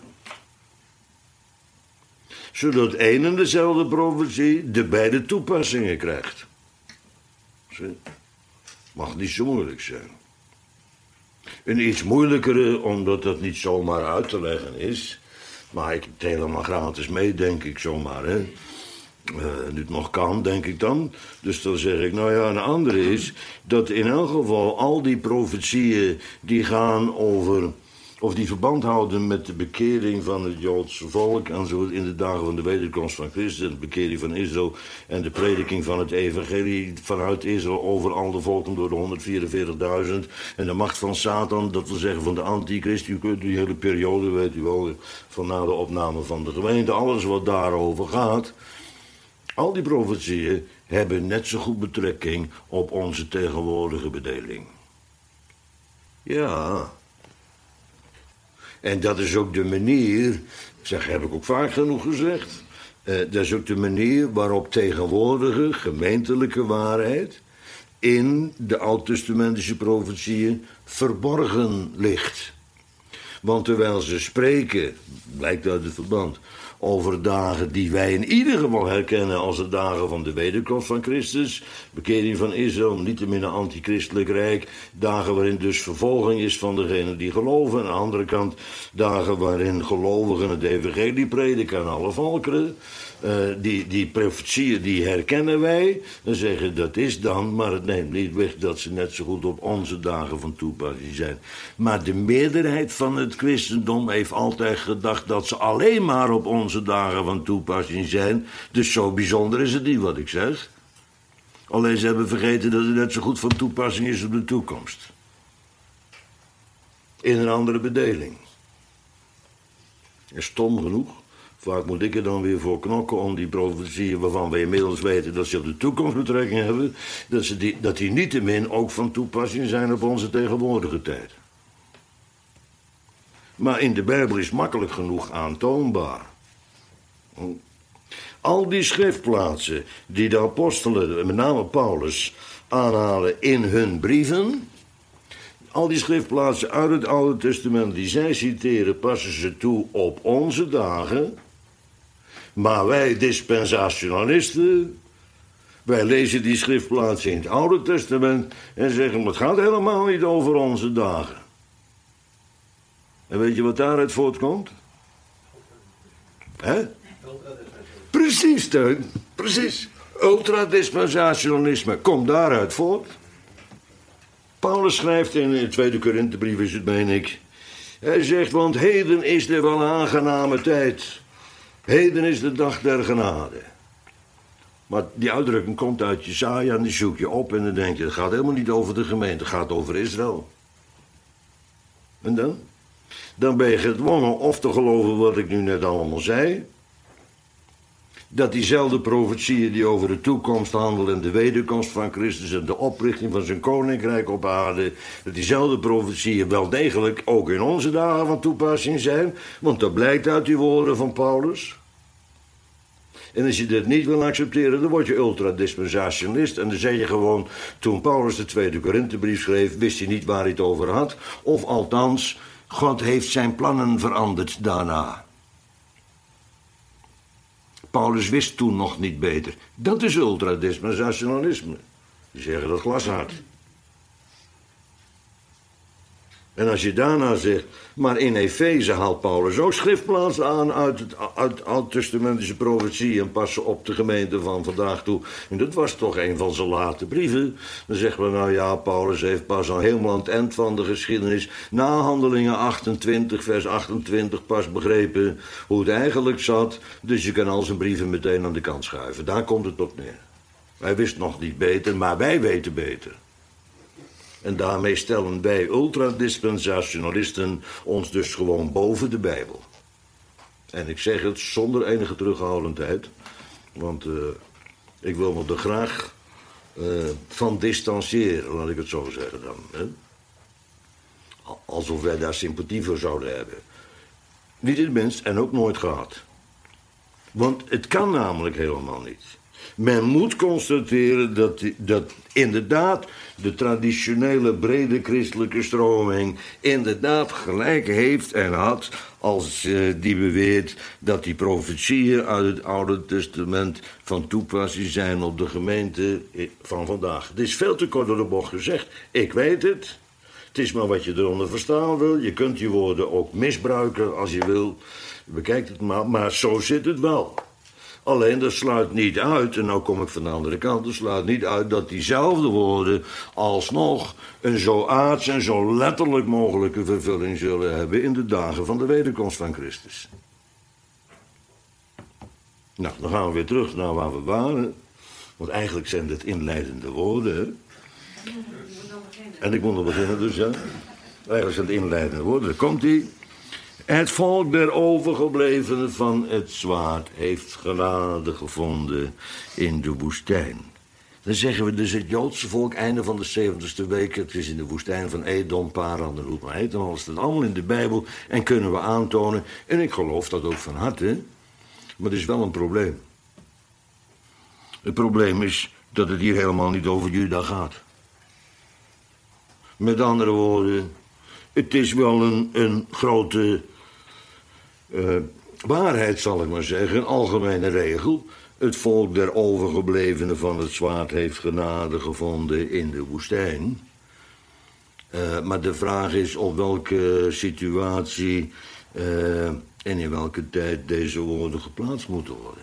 Zodat één en dezelfde profetie de beide toepassingen krijgt. Zie? Mag niet zo moeilijk zijn. Een iets moeilijkere, omdat dat niet zomaar uit te leggen is. Maar ik deel helemaal gratis mee, denk ik zomaar, hè. Uh, nu het nog kan, denk ik dan. Dus dan zeg ik, nou ja, een andere is dat in elk geval al die profetieën die gaan over, of die verband houden met de bekering van het Joodse volk en zo in de dagen van de wederkomst van Christus, de bekering van Israël en de prediking van het evangelie vanuit Israël over al de volken door de honderdvierenveertigduizend en de macht van Satan, dat wil zeggen van de antichrist, u kunt die hele periode, weet u wel, van na de opname van de gemeente, alles wat daarover gaat. Al die profetieën hebben net zo goed betrekking op onze tegenwoordige bedeling. Ja. En dat is ook de manier, zeg, heb ik ook vaak genoeg gezegd, eh, dat is ook de manier waarop tegenwoordige gemeentelijke waarheid in de oud-testamentische profetieën verborgen ligt. Want terwijl ze spreken, blijkt uit het verband, over dagen die wij in ieder geval herkennen als de dagen van de wederkomst van Christus. Bekering van Israël, niettemin een antichristelijk rijk. Dagen waarin dus vervolging is van degenen die geloven. Aan de andere kant dagen waarin gelovigen het evangelie prediken aan alle volkeren. Uh, die, die profetieën die herkennen wij. Dan zeggen dat is dan, maar het neemt niet weg dat ze net zo goed op onze dagen van toepassing zijn. Maar de meerderheid van het christendom heeft altijd gedacht dat ze alleen maar op onze dagen van toepassing zijn. Dus zo bijzonder is het niet wat ik zeg. Alleen ze hebben vergeten dat het net zo goed van toepassing is op de toekomst. In een andere bedeling. En stom genoeg. Vaak moet ik er dan weer voor knokken om die profetieën waarvan we inmiddels weten dat ze op de toekomst betrekking hebben, dat, ze die, dat die niettemin ook van toepassing zijn op onze tegenwoordige tijd. Maar in de Bijbel is makkelijk genoeg aantoonbaar. Al die schriftplaatsen die de apostelen, met name Paulus, aanhalen in hun brieven, al die schriftplaatsen uit het Oude Testament die zij citeren, passen ze toe op onze dagen. Maar wij dispensationalisten, wij lezen die schriftplaatsen in het Oude Testament en zeggen, maar het gaat helemaal niet over onze dagen. En weet je wat daaruit voortkomt? Hè? Precies, Teun. Precies. Ultradispensationalisme komt daaruit voort. Paulus schrijft in de tweede Korinthebrief, is het, meen ik. Hij zegt, want heden is er wel een aangename tijd. Heden is de dag der genade. Maar die uitdrukking komt uit Jesaja en die zoek je op en dan denk je, het gaat helemaal niet over de gemeente, het gaat over Israël. En dan? Dan ben je gedwongen of te geloven wat ik nu net allemaal zei. Dat diezelfde profetieën die over de toekomst handelen en de wederkomst van Christus en de oprichting van zijn koninkrijk op aarde, dat diezelfde profetieën wel degelijk ook in onze dagen van toepassing zijn, want dat blijkt uit die woorden van Paulus. En als je dit niet wil accepteren, dan word je ultradispensationalist. En dan zeg je gewoon, toen Paulus de tweede Korinthebrief schreef, wist hij niet waar hij het over had. Of althans, God heeft zijn plannen veranderd daarna. Paulus wist toen nog niet beter. Dat is ultradispensationalisme. Die zeggen dat glashard. En als je daarna zegt, maar in Efeze haalt Paulus ook schriftplaatsen aan uit het uit oud-testamentische profetie en passen op de gemeente van vandaag toe. En dat was toch een van zijn late brieven. Dan zeggen we, nou ja, Paulus heeft pas al helemaal aan het eind van de geschiedenis, na Handelingen achtentwintig, vers achtentwintig, pas begrepen hoe het eigenlijk zat. Dus je kan al zijn brieven meteen aan de kant schuiven. Daar komt het op neer. Hij wist nog niet beter, maar wij weten beter. En daarmee stellen wij ultradispensationalisten ons dus gewoon boven de Bijbel. En ik zeg het zonder enige terughoudendheid, want uh, ik wil me er graag uh, van distancieren, laat ik het zo zeggen dan. Hè? Alsof wij daar sympathie voor zouden hebben. Niet in het minst en ook nooit gehad. Want het kan namelijk helemaal niet. Men moet constateren dat, dat inderdaad de traditionele brede christelijke stroming inderdaad gelijk heeft en had als uh, die beweert dat die profetieën uit het Oude Testament van toepassing zijn op de gemeente van vandaag. Het is veel te kort door de bocht gezegd. Ik weet het. Het is maar wat je eronder verstaan wil. Je kunt die woorden ook misbruiken als je wil. Bekijk het maar, maar zo zit het wel. Alleen dat sluit niet uit, en nou kom ik van de andere kant, dat sluit niet uit dat diezelfde woorden alsnog een zo aards en zo letterlijk mogelijke vervulling zullen hebben in de dagen van de wederkomst van Christus. Nou, dan gaan we weer terug naar waar we waren, want eigenlijk zijn dit inleidende woorden, hè? En ik moet nog beginnen dus, ja. Eigenlijk zijn het inleidende woorden, daar komt ie. Het volk der overgeblevenen van het zwaard heeft genade gevonden in de woestijn. Dan zeggen we dus het Joodse volk, einde van de zeventigste week, het is in de woestijn van Edom, Paran en hoe het maar heet. En alles staat allemaal in de Bijbel en kunnen we aantonen. En ik geloof dat ook van harte, maar er is wel een probleem. Het probleem is dat het hier helemaal niet over Juda gaat. Met andere woorden, het is wel een, een grote uh, waarheid zal ik maar zeggen, een algemene regel. Het volk der overgeblevenen van het zwaard heeft genade gevonden in de woestijn. Uh, maar de vraag is op welke situatie uh, en in welke tijd deze woorden geplaatst moeten worden.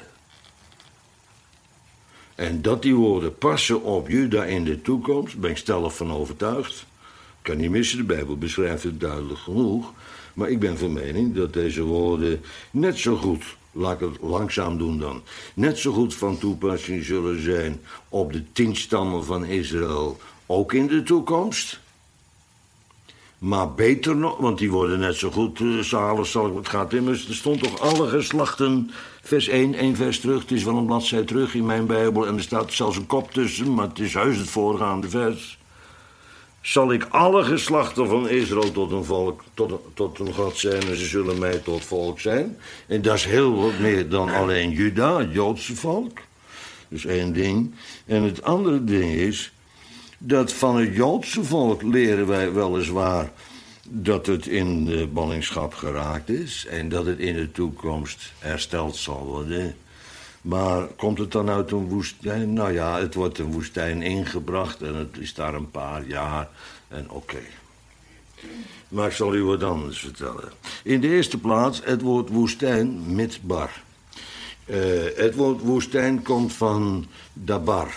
En dat die woorden passen op Juda in de toekomst, ben ik stellig van overtuigd. Kan niet missen, de Bijbel beschrijft het duidelijk genoeg. Maar ik ben van mening dat deze woorden net zo goed, laat ik het langzaam doen dan, net zo goed van toepassing zullen zijn op de tien stammen van Israël, ook in de toekomst. Maar beter nog, want die worden net zo goed, uh, zalig zal ik, het gaat immers, er stond toch alle geslachten, vers één, één vers terug, het is wel een bladzij terug in mijn Bijbel en er staat zelfs een kop tussen, maar het is heus het voorgaande vers. Zal ik alle geslachten van Israël tot een volk, tot, tot een God zijn en ze zullen mij tot volk zijn. En dat is heel wat meer dan alleen Juda, het Joodse volk. Dus één ding. En het andere ding is dat van het Joodse volk leren wij weliswaar dat het in de ballingschap geraakt is en dat het in de toekomst hersteld zal worden. Maar komt het dan uit een woestijn? Nou ja, het wordt een woestijn ingebracht en het is daar een paar jaar en oké. Okay. Maar ik zal u wat anders vertellen. In de eerste plaats het woord woestijn, midbar. Uh, het woord woestijn komt van dabar.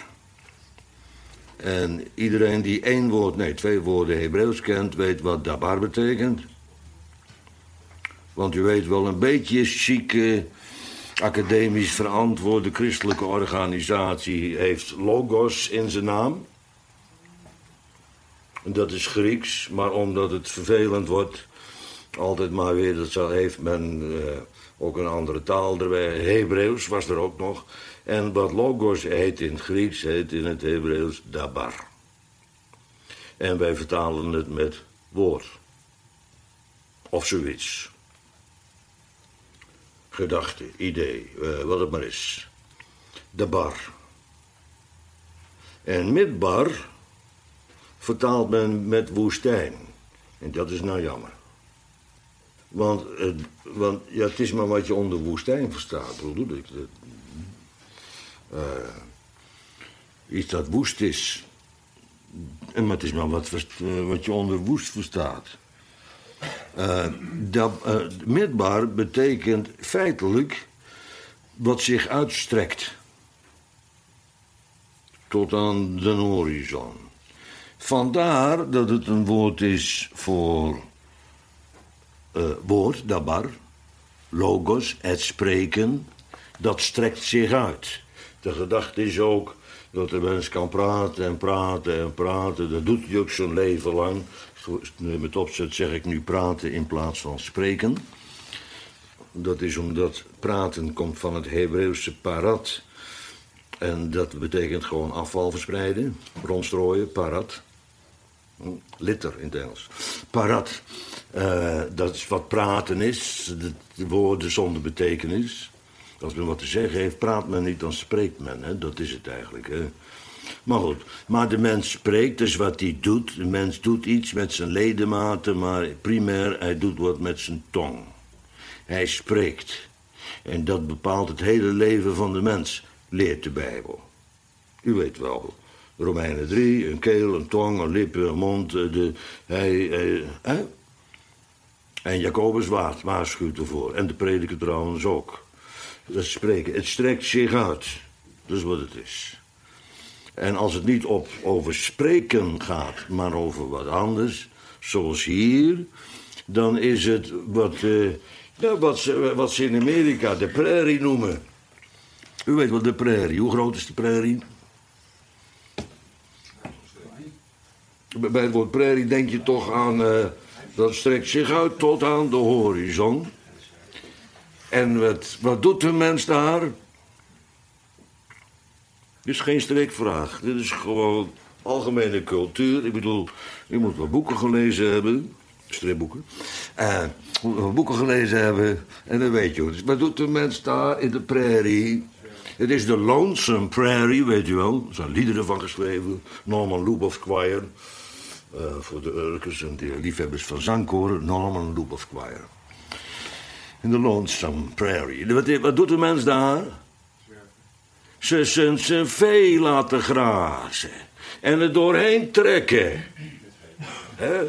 En iedereen die één woord, nee, twee woorden Hebreeuws kent, weet wat dabar betekent. Want u weet wel een beetje chique, academisch verantwoorde christelijke organisatie heeft logos in zijn naam. En dat is Grieks, maar omdat het vervelend wordt, altijd maar weer, dat zal, heeft men uh, ook een andere taal erbij. Hebreeuws was er ook nog. En wat logos heet in het Grieks, heet in het Hebreeuws dabar. En wij vertalen het met woord. Of zoiets. Gedachte, idee, uh, wat het maar is. Dabar. En midbar vertaalt men met woestijn. En dat is nou jammer. Want, uh, want ja, het is maar wat je onder woestijn verstaat. Hoe doe ik dat? Uh, iets dat woest is. En maar het is maar wat, uh, wat je onder woest verstaat. Uh, dat, uh, midbar betekent feitelijk wat zich uitstrekt tot aan de horizon. Vandaar dat het een woord is voor uh, woord, dabar, logos, het spreken, dat strekt zich uit. De gedachte is ook dat de mens kan praten en praten en praten. Dat doet hij ook zijn leven lang. Met opzet zeg ik nu praten in plaats van spreken. Dat is omdat praten komt van het Hebreeuwse parat. En dat betekent gewoon afval verspreiden, rondstrooien, parat. Litter in het Engels. Parat, uh, dat is wat praten is. De, de woorden zonder betekenis. Als men wat te zeggen heeft, praat men niet, dan spreekt men. Hè? Dat is het eigenlijk. Hè? Maar goed, maar de mens spreekt, dus wat hij doet. De mens doet iets met zijn ledematen, maar primair, hij doet wat met zijn tong. Hij spreekt. En dat bepaalt het hele leven van de mens, leert de Bijbel. U weet wel, Romeinen drie, een keel, een tong, een lippen, een mond. De, hij, hij, hè? En Jacobus waarschuwt ervoor. En de prediker trouwens ook. Dat spreken, het strekt zich uit. Dat is wat het is. En als het niet op, over spreken gaat, maar over wat anders, zoals hier, dan is het wat, uh, ja, wat, ze, wat ze in Amerika de prairie noemen. U weet wat de prairie, hoe groot is de prairie? Bij het woord prairie denk je toch aan, uh, dat strekt zich uit tot aan de horizon. En wat, wat doet de mens daar? Dit is geen streekvraag. Dit is gewoon algemene cultuur. Ik bedoel, je moet wel boeken gelezen hebben. Stripboeken. Uh, je moet wel boeken gelezen hebben. En dan weet je hoe het is. Wat doet de mens daar in de prairie? Het is de Lonesome Prairie, weet je wel. Er zijn liederen van geschreven. Norman Lubbock Choir. Uh, voor de Urkers en de liefhebbers van zangkoren. Norman Lubbock Choir. In de Lonesome Prairie. Wat, wat doet de mens daar? Ze zijn zijn vee laten grazen. En er doorheen trekken. Hè?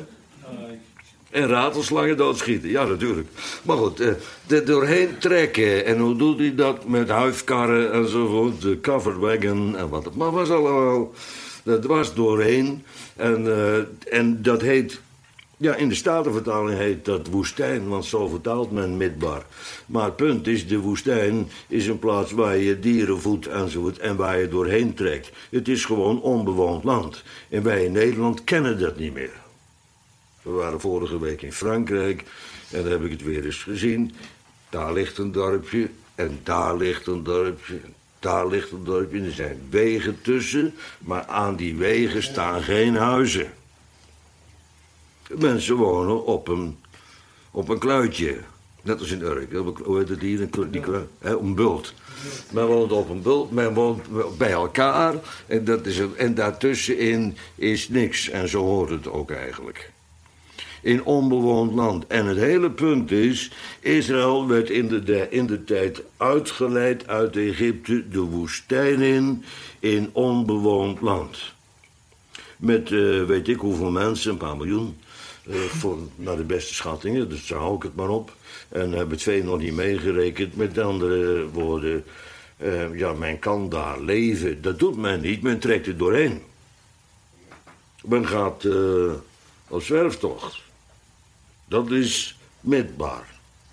En ratelslangen doodschieten. Ja, natuurlijk. Maar goed, er doorheen trekken. En hoe doet hij dat? Met huifkarren enzovoort. De covered wagon en wat het maar was allemaal. Dat was doorheen. En, uh, en dat heet... Ja, in de Statenvertaling heet dat woestijn, want zo vertaalt men Midbar. Maar het punt is, de woestijn is een plaats waar je dieren voedt enzovoort en waar je doorheen trekt. Het is gewoon onbewoond land. En wij in Nederland kennen dat niet meer. We waren vorige week in Frankrijk en daar heb ik het weer eens gezien. Daar ligt een dorpje en daar ligt een dorpje. Daar ligt een dorpje en er zijn wegen tussen, maar aan die wegen staan geen huizen. Mensen wonen op een, op een kluitje. Net als in Urk. Hoe heet het hier? Die, die, hè, een bult. Men woont op een bult. Men woont bij elkaar. En, dat is een, en daartussenin is niks. En zo hoort het ook eigenlijk. In onbewoond land. En het hele punt is... Israël werd in de, in de tijd uitgeleid uit Egypte de woestijn in... in onbewoond land. Met uh, weet ik hoeveel mensen, een paar miljoen... Uh, voor, naar de beste schattingen, dus daar hou ik het maar op. En hebben twee nog niet meegerekend. Met andere woorden, uh, ja, men kan daar leven. Dat doet men niet, men trekt er doorheen. Men gaat uh, op zwerftocht. Dat is Midbar.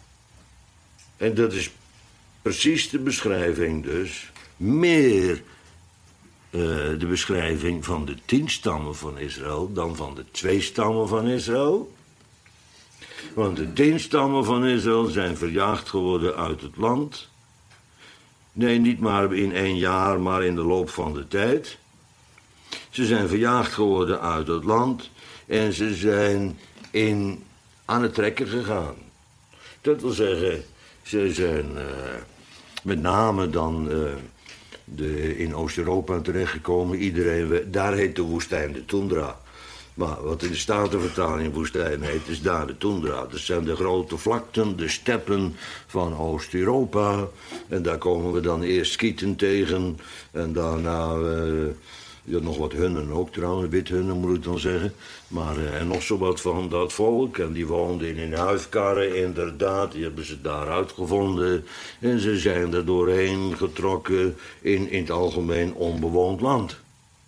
En dat is precies de beschrijving dus. Meer uh, de beschrijving van de tien stammen van Israël dan van de twee stammen van Israël. Want de tien stammen van Israël zijn verjaagd geworden uit het land. Nee, niet maar in één jaar, maar in de loop van de tijd. Ze zijn verjaagd geworden uit het land en ze zijn in, aan het trekken gegaan. Dat wil zeggen, ze zijn uh, met name dan uh, de, in Oost-Europa terechtgekomen. Iedereen, daar heet de woestijn de Toendra. Maar wat in de Statenvertaling woestijn heet, is daar de Toendra. Dat zijn de grote vlakten, de steppen van Oost-Europa. En daar komen we dan eerst Skieten tegen. En daarna uh, ja, nog wat hunnen ook trouwens, withunnen moet ik dan zeggen. Maar uh, en nog zo wat van dat volk. En die woonden in huifkarren, inderdaad. Die hebben ze daar uitgevonden. En ze zijn er doorheen getrokken in, in het algemeen onbewoond land.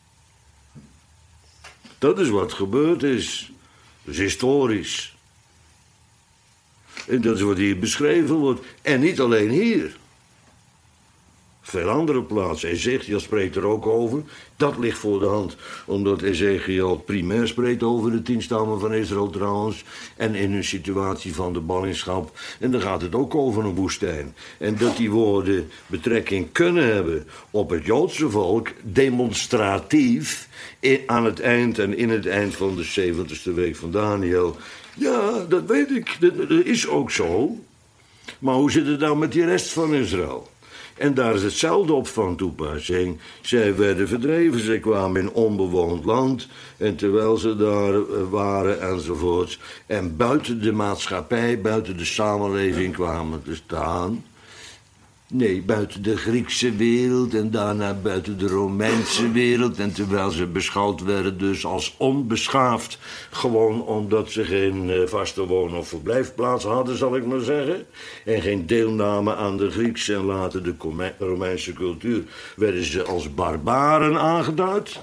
Dat is wat gebeurd is. Dat is historisch. En dat is wat hier beschreven wordt. En niet alleen hier. Veel andere plaatsen. Ezekiel spreekt er ook over. Dat ligt voor de hand. Omdat Ezekiel primair spreekt over de tien stammen van Israël trouwens. En in hun situatie van de ballingschap. En dan gaat het ook over een woestijn. En dat die woorden betrekking kunnen hebben op het Joodse volk. Demonstratief. Aan het eind en in het eind van de zeventigste week van Daniel. Ja, dat weet ik. Dat, dat is ook zo. Maar hoe zit het nou met die rest van Israël? En daar is hetzelfde op van toepassing. Zij werden verdreven, zij kwamen in onbewoond land. En terwijl ze daar waren enzovoorts. En buiten de maatschappij, buiten de samenleving kwamen te staan. Nee, buiten de Griekse wereld en daarna buiten de Romeinse wereld. En terwijl ze beschouwd werden dus als onbeschaafd. Gewoon omdat ze geen uh, vaste woon- of verblijfplaats hadden, zal ik maar zeggen. En geen deelname aan de Griekse en later de Romeinse cultuur. Werden ze als barbaren aangeduid.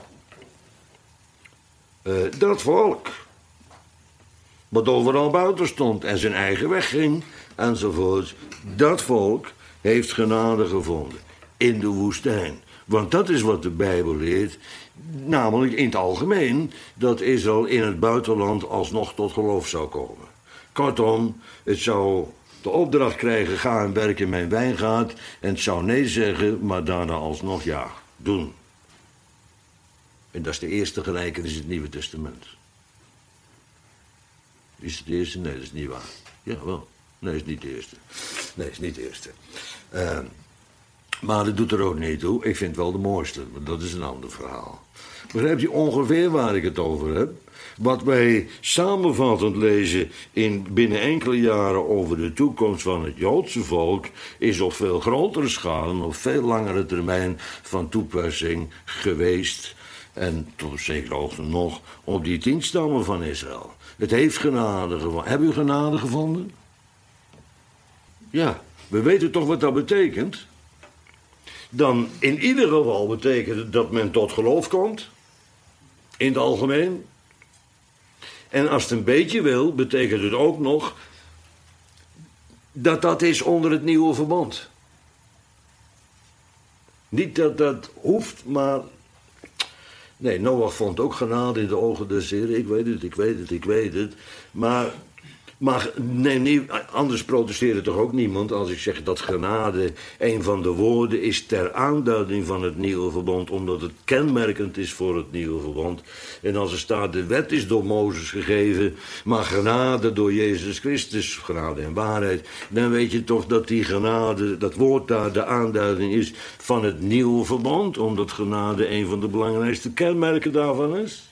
Uh, dat volk. Wat overal buiten stond en zijn eigen weg ging enzovoort. Dat volk heeft genade gevonden in de woestijn. Want dat is wat de Bijbel leert. Namelijk in het algemeen dat Israël in het buitenland alsnog tot geloof zou komen. Kortom, het zou de opdracht krijgen, ga en werk in mijn wijngaard. En het zou nee zeggen, maar daarna alsnog ja, doen. En dat is de eerste gelijkenis in het Nieuwe Testament. Is het de eerste? Nee, dat is niet waar. Ja, wel. Nee, is niet de eerste. Nee, is niet de eerste. Uh, Maar dat doet er ook niet toe. Ik vind het wel de mooiste, maar dat is een ander verhaal. Begrijpt u ongeveer waar ik het over heb? Wat wij samenvattend lezen in binnen enkele jaren over de toekomst van het Joodse volk is op veel grotere schaal, op veel langere termijn van toepassing geweest en tot zekere hoogte nog op die tien stammen van Israël. Het heeft genade gevonden. Hebben u genade gevonden? Ja, we weten toch wat dat betekent? Dan in ieder geval betekent het dat men tot geloof komt. In het algemeen. En als het een beetje wil, betekent het ook nog dat dat is onder het nieuwe verbond. Niet dat dat hoeft, maar... Nee, Noach vond ook genade in de ogen des Heren. Ik weet het, ik weet het, ik weet het. Maar... Maar nee, nee, anders protesteert toch ook niemand als ik zeg dat genade een van de woorden is ter aanduiding van het nieuwe verbond, omdat het kenmerkend is voor het nieuwe verbond. En als er staat, de wet is door Mozes gegeven, maar genade door Jezus Christus, genade en waarheid, dan weet je toch dat die genade, dat woord daar de aanduiding is van het nieuwe verbond, omdat genade een van de belangrijkste kenmerken daarvan is.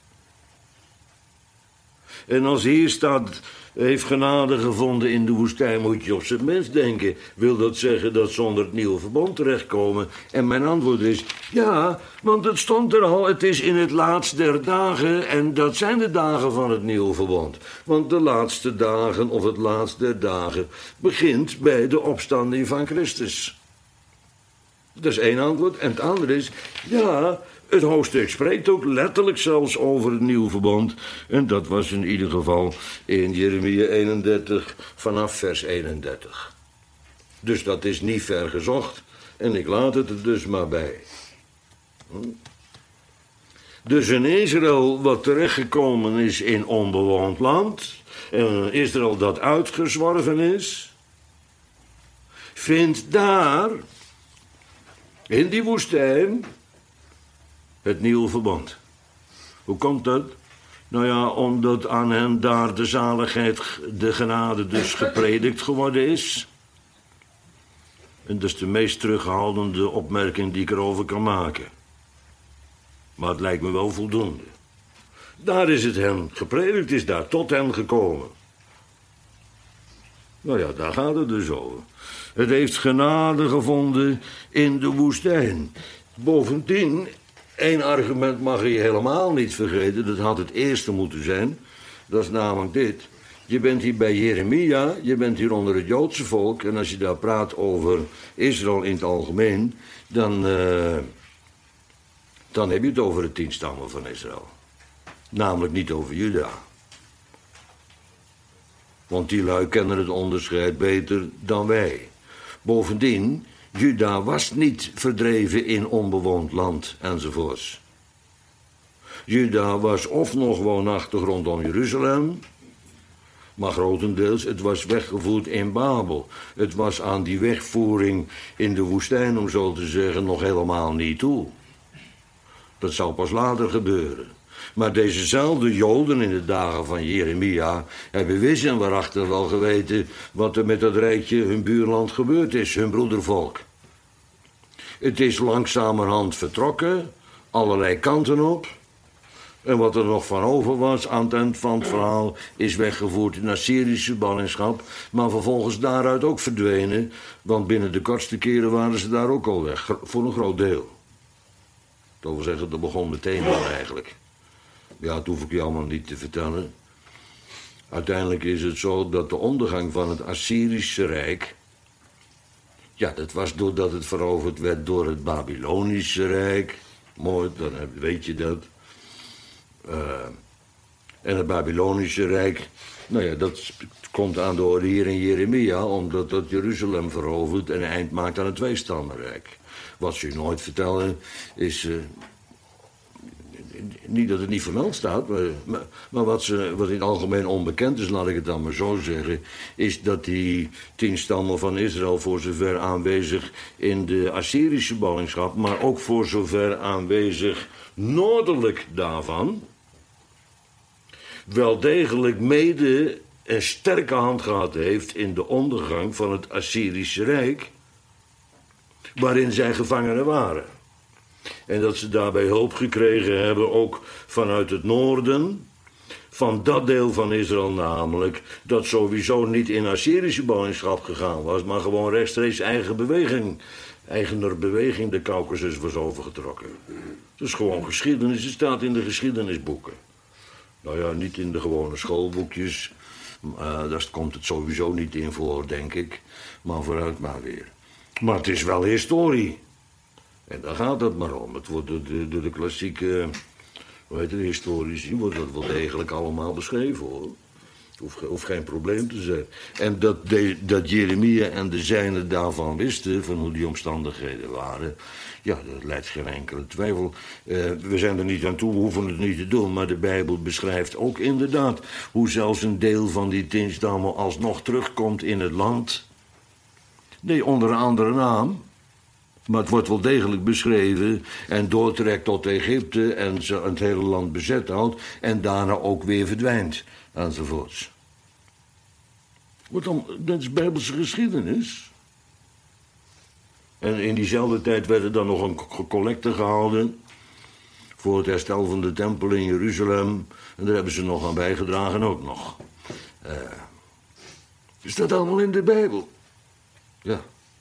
En als hier staat, heeft genade gevonden in de woestijn, moet je op zijn mens denken. Wil dat zeggen dat ze onder het nieuwe verbond terechtkomen? En mijn antwoord is, ja, want het stond er al, het is in het laatst der dagen, en dat zijn de dagen van het nieuwe verbond. Want de laatste dagen, of het laatst der dagen, begint bij de opstanding van Christus. Dat is één antwoord. En het andere is, ja, het hoofdstuk spreekt ook letterlijk zelfs over het nieuwe verbond. En dat was in ieder geval in Jeremia eenendertig vanaf vers eenendertig. Dus dat is niet ver gezocht. En ik laat het er dus maar bij. Hm? Dus een Israël wat terechtgekomen is in onbewoond land, en een Israël dat uitgezworven is, vindt daar, in die woestijn, het nieuwe verbond. Hoe komt dat? Nou ja, omdat aan hen daar de zaligheid, de genade dus gepredikt geworden is. En dat is de meest terughoudende opmerking die ik erover kan maken. Maar het lijkt me wel voldoende. Daar is het hen gepredikt, is daar tot hen gekomen. Nou ja, daar gaat het dus over. Het heeft genade gevonden in de woestijn. Bovendien, één argument mag je helemaal niet vergeten. Dat had het eerste moeten zijn. Dat is namelijk dit. Je bent hier bij Jeremia, je bent hier onder het Joodse volk. En als je daar praat over Israël in het algemeen, dan, uh, dan heb je het over de tien stammen van Israël. Namelijk niet over Juda. Want die lui kennen het onderscheid beter dan wij. Bovendien, Juda was niet verdreven in onbewoond land enzovoorts. Juda was of nog woonachtig rondom Jeruzalem, maar grotendeels het was weggevoerd in Babel. Het was aan die wegvoering in de woestijn, om zo te zeggen, nog helemaal niet toe. Dat zou pas later gebeuren. Maar dezezelfde Joden in de dagen van Jeremia hebben wis en waarachtig wel geweten wat er met dat rijkje hun buurland gebeurd is, hun broedervolk. Het is langzamerhand vertrokken, allerlei kanten op. En wat er nog van over was aan het eind van het verhaal is weggevoerd in Assyrische ballingschap, maar vervolgens daaruit ook verdwenen, want binnen de kortste keren waren ze daar ook al weg, voor een groot deel. Dat wil zeggen, dat begon meteen al eigenlijk. Ja, dat hoef ik je allemaal niet te vertellen. Uiteindelijk is het zo dat de ondergang van het Assyrische Rijk, ja, dat was doordat het veroverd werd door het Babylonische Rijk. Mooi, dan weet je dat. Uh, en het Babylonische Rijk, nou ja, dat komt aan de orde hier in Jeremia, omdat dat Jeruzalem verovert en een eind maakt aan het tweestammenrijk. Wat ze je nooit vertellen is, uh, niet dat het niet vermeld staat, maar, maar, maar wat, ze, wat in het algemeen onbekend is, laat ik het dan maar zo zeggen, is dat die tien stammen van Israël voor zover aanwezig in de Assyrische ballingschap, maar ook voor zover aanwezig noordelijk daarvan, wel degelijk mede een sterke hand gehad heeft in de ondergang van het Assyrische Rijk. waarin zij gevangenen waren. En dat ze daarbij hulp gekregen hebben, ook vanuit het noorden, van dat deel van Israël namelijk, dat sowieso niet in Assyrische ballingschap gegaan was, maar gewoon rechtstreeks eigen beweging, eigener beweging de Caucasus was overgetrokken. Het is gewoon geschiedenis, het staat in de geschiedenisboeken. Nou ja, niet in de gewone schoolboekjes, uh, daar komt het sowieso niet in voor, denk ik, maar vooruit maar weer. Maar het is wel historie. En daar gaat het maar om. Het wordt door de, door de klassieke, hoe heet het, historici, wordt dat wel degelijk allemaal beschreven, hoor. Hoeft, hoeft geen probleem te zijn. En dat, de, dat Jeremia en de zijnen daarvan wisten, van hoe die omstandigheden waren, ja, dat leidt geen enkele twijfel. Uh, we zijn er niet aan toe, we hoeven het niet te doen, maar de Bijbel beschrijft ook inderdaad hoe zelfs een deel van die tien stammen alsnog terugkomt in het land. Nee, onder een andere naam. Maar het wordt wel degelijk beschreven en doortrekt tot Egypte en het hele land bezet houdt en daarna ook weer verdwijnt, enzovoorts. Kortom, dat is Bijbelse geschiedenis. En in diezelfde tijd werd er dan nog een collecte gehouden voor het herstel van de tempel in Jeruzalem. En daar hebben ze nog aan bijgedragen ook nog. Uh, is dat allemaal in de Bijbel? Ja.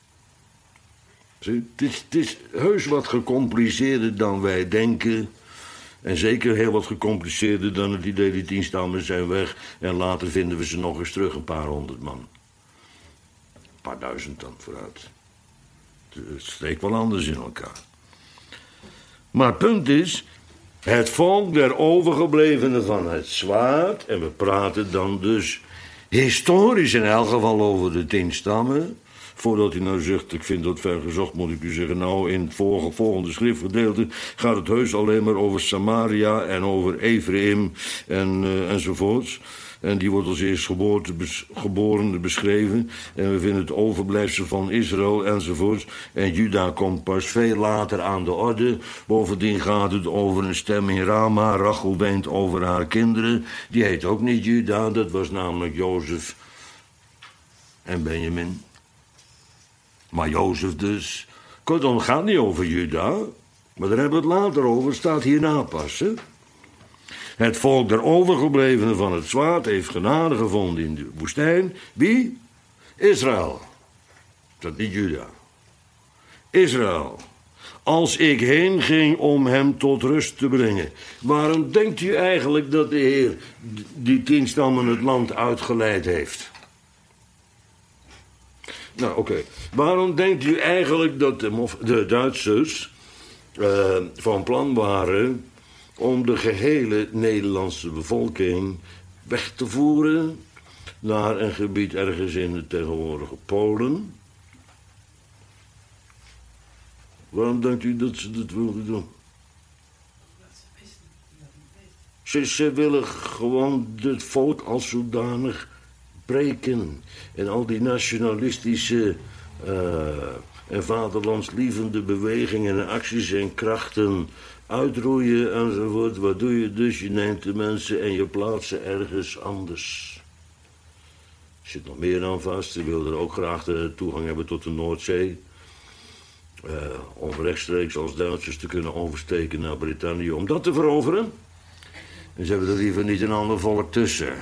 Het is, het is heus wat gecompliceerder dan wij denken. En zeker heel wat gecompliceerder dan het idee die tien stammen zijn weg. En later vinden we ze nog eens terug, een paar honderd man. Een paar duizend dan vooruit. Het steekt wel anders in elkaar. Maar het punt is, het volk der overgeblevenen van het zwaard. En we praten dan dus historisch in elk geval over de tien stammen. Voordat u nou zegt, ik vind dat ver gezocht, moet ik u zeggen, nou, in het volgende, volgende schriftgedeelte gaat het heus alleen maar over Samaria en over Ephraim en, uh, enzovoorts. En die wordt als eerst geboorte, bes, geborene beschreven. En we vinden het overblijfsel van Israël enzovoorts. En Juda komt pas veel later aan de orde. Bovendien gaat het over een stem in Rama. Rachel weent over haar kinderen. Die heet ook niet Juda, dat was namelijk Jozef en Benjamin. Maar Jozef dus. Kortom, het gaat niet over Juda. Maar daar hebben we het later over. Het staat hierna pas. Hè? Het volk der overgeblevenen van het zwaard heeft genade gevonden in de woestijn. Wie? Israël. Dat is niet Juda. Israël. Als ik heen ging om hem tot rust te brengen. Waarom denkt u eigenlijk dat de Heer die tien stammen het land uitgeleid heeft? Nou, oké. Okay. Waarom denkt u eigenlijk dat de, de Duitsers uh, van plan waren om de gehele Nederlandse bevolking weg te voeren naar een gebied ergens in het tegenwoordige Polen? Waarom denkt u dat ze dat wilden doen? Ze, ze willen gewoon het volk als zodanig breken. En al die nationalistische uh, en vaderlandslievende bewegingen en acties en krachten uitroeien enzovoort. Wat doe je dus? Je neemt de mensen en je plaatst ze ergens anders. Er zit nog meer aan vast. Ze wilden ook graag de toegang hebben tot de Noordzee. Uh, om rechtstreeks als Duitsers te kunnen oversteken naar Brittannië om dat te veroveren. En ze hebben er liever niet een ander volk tussen.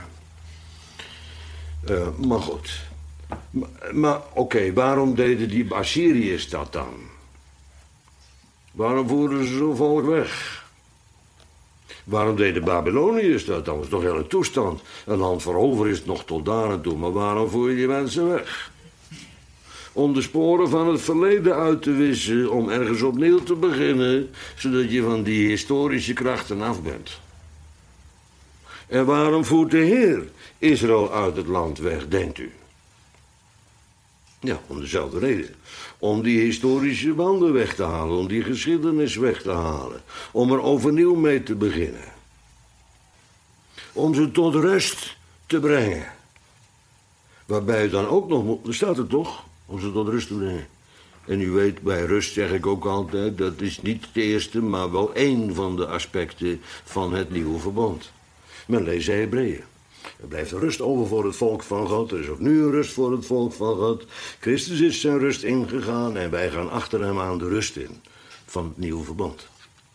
Uh, maar goed. Maar, maar oké, okay, waarom deden die Assyriërs dat dan? Waarom voerden ze zo'n volk weg? Waarom deden Babyloniërs dat dan? Dat is toch een hele toestand. Een land veroveren is nog tot daar en toe, maar waarom voer je die mensen weg? Om de sporen van het verleden uit te wissen, om ergens opnieuw te beginnen, zodat je van die historische krachten af bent. En waarom voert de Heer Israël uit het land weg, denkt u? Ja, om dezelfde reden. Om die historische banden weg te halen, om die geschiedenis weg te halen. Om er overnieuw mee te beginnen. Om ze tot rust te brengen. Waarbij u dan ook nog moet, er staat het toch, om ze tot rust te brengen. En u weet, bij rust zeg ik ook altijd, dat is niet het eerste, maar wel één van de aspecten van het nieuwe verbond. Men leest Hebreeën. Er blijft rust over voor het volk van God. Er is ook nu een rust voor het volk van God. Christus is zijn rust ingegaan en wij gaan achter hem aan de rust in van het nieuwe verbond.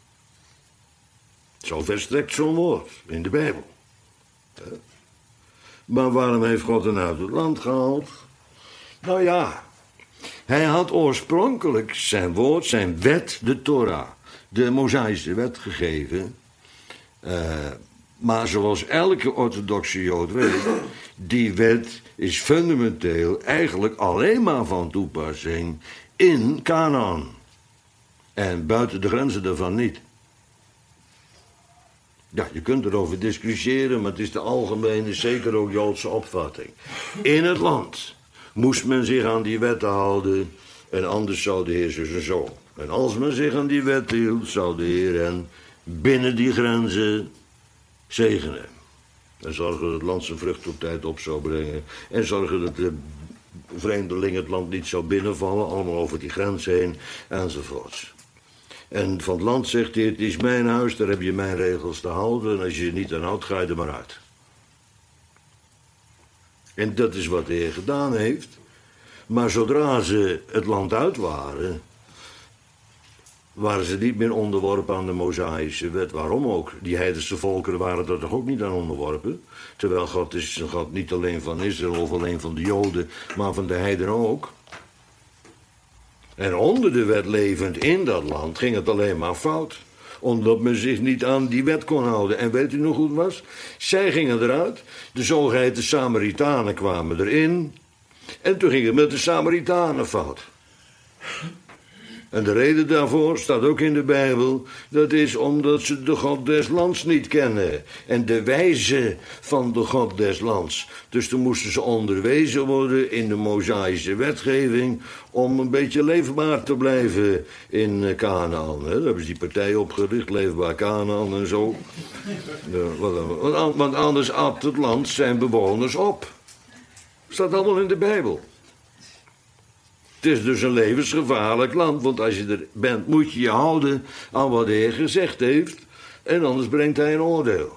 Zo verstrekt zo'n woord in de Bijbel. Maar waarom heeft God hen uit het land gehaald? Nou ja, hij had oorspronkelijk zijn woord, zijn wet, de Torah, de Mosaïsche wet gegeven. Uh, maar zoals elke orthodoxe Jood weet, die wet is fundamenteel eigenlijk alleen maar van toepassing in Kanaan. En buiten de grenzen daarvan niet. Ja, je kunt erover discussiëren, maar het is de algemene, zeker ook Joodse opvatting. In het land moest men zich aan die wetten houden en anders zou de Heer zus en zo. En als men zich aan die wetten hield, zou de Heer hen binnen die grenzen zegenen. En zorgen dat het land zijn vrucht op tijd op zou brengen. En zorgen dat de vreemdeling het land niet zou binnenvallen, allemaal over die grens heen, enzovoorts. En van het land zegt hij, het is mijn huis, daar heb je mijn regels te houden. En als je je niet aan houdt, ga je er maar uit. En dat is wat de Heer gedaan heeft. Maar zodra ze het land uit waren, waren ze niet meer onderworpen aan de Mosaïsche wet. Waarom ook? Die heidense volkeren waren er toch ook niet aan onderworpen? Terwijl God is een God niet alleen van Israël of alleen van de Joden, maar van de heidenen ook. En onder de wet levend in dat land ging het alleen maar fout. Omdat men zich niet aan die wet kon houden. En weet u nog hoe het was? Zij gingen eruit. De zogeheten Samaritanen kwamen erin. En toen ging het met de Samaritanen fout. En de reden daarvoor staat ook in de Bijbel. Dat is omdat ze de God des lands niet kennen. En de wijze van de God des lands. Dus toen moesten ze onderwezen worden in de Mosaïsche wetgeving. Om een beetje leefbaar te blijven in Kanaan. Daar hebben ze die partij opgericht, Leefbaar Kanaan en zo. Want anders at het land zijn bewoners op. Staat allemaal in de Bijbel. Het is dus een levensgevaarlijk land, want als je er bent moet je je houden aan wat de Heer gezegd heeft en anders brengt hij een oordeel.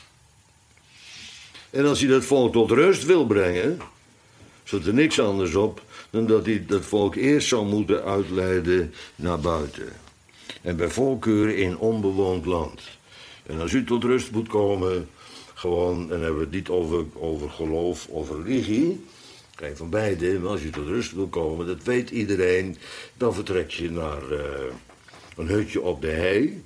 En als hij dat volk tot rust wil brengen, zit er niks anders op dan dat hij dat volk eerst zou moeten uitleiden naar buiten. En bij voorkeur in onbewoond land. En als u tot rust moet komen, gewoon, en dan hebben we het niet over, over geloof of religie, geen van beide, maar als je tot rust wil komen, dat weet iedereen, dan vertrek je naar uh, een hutje op de hei.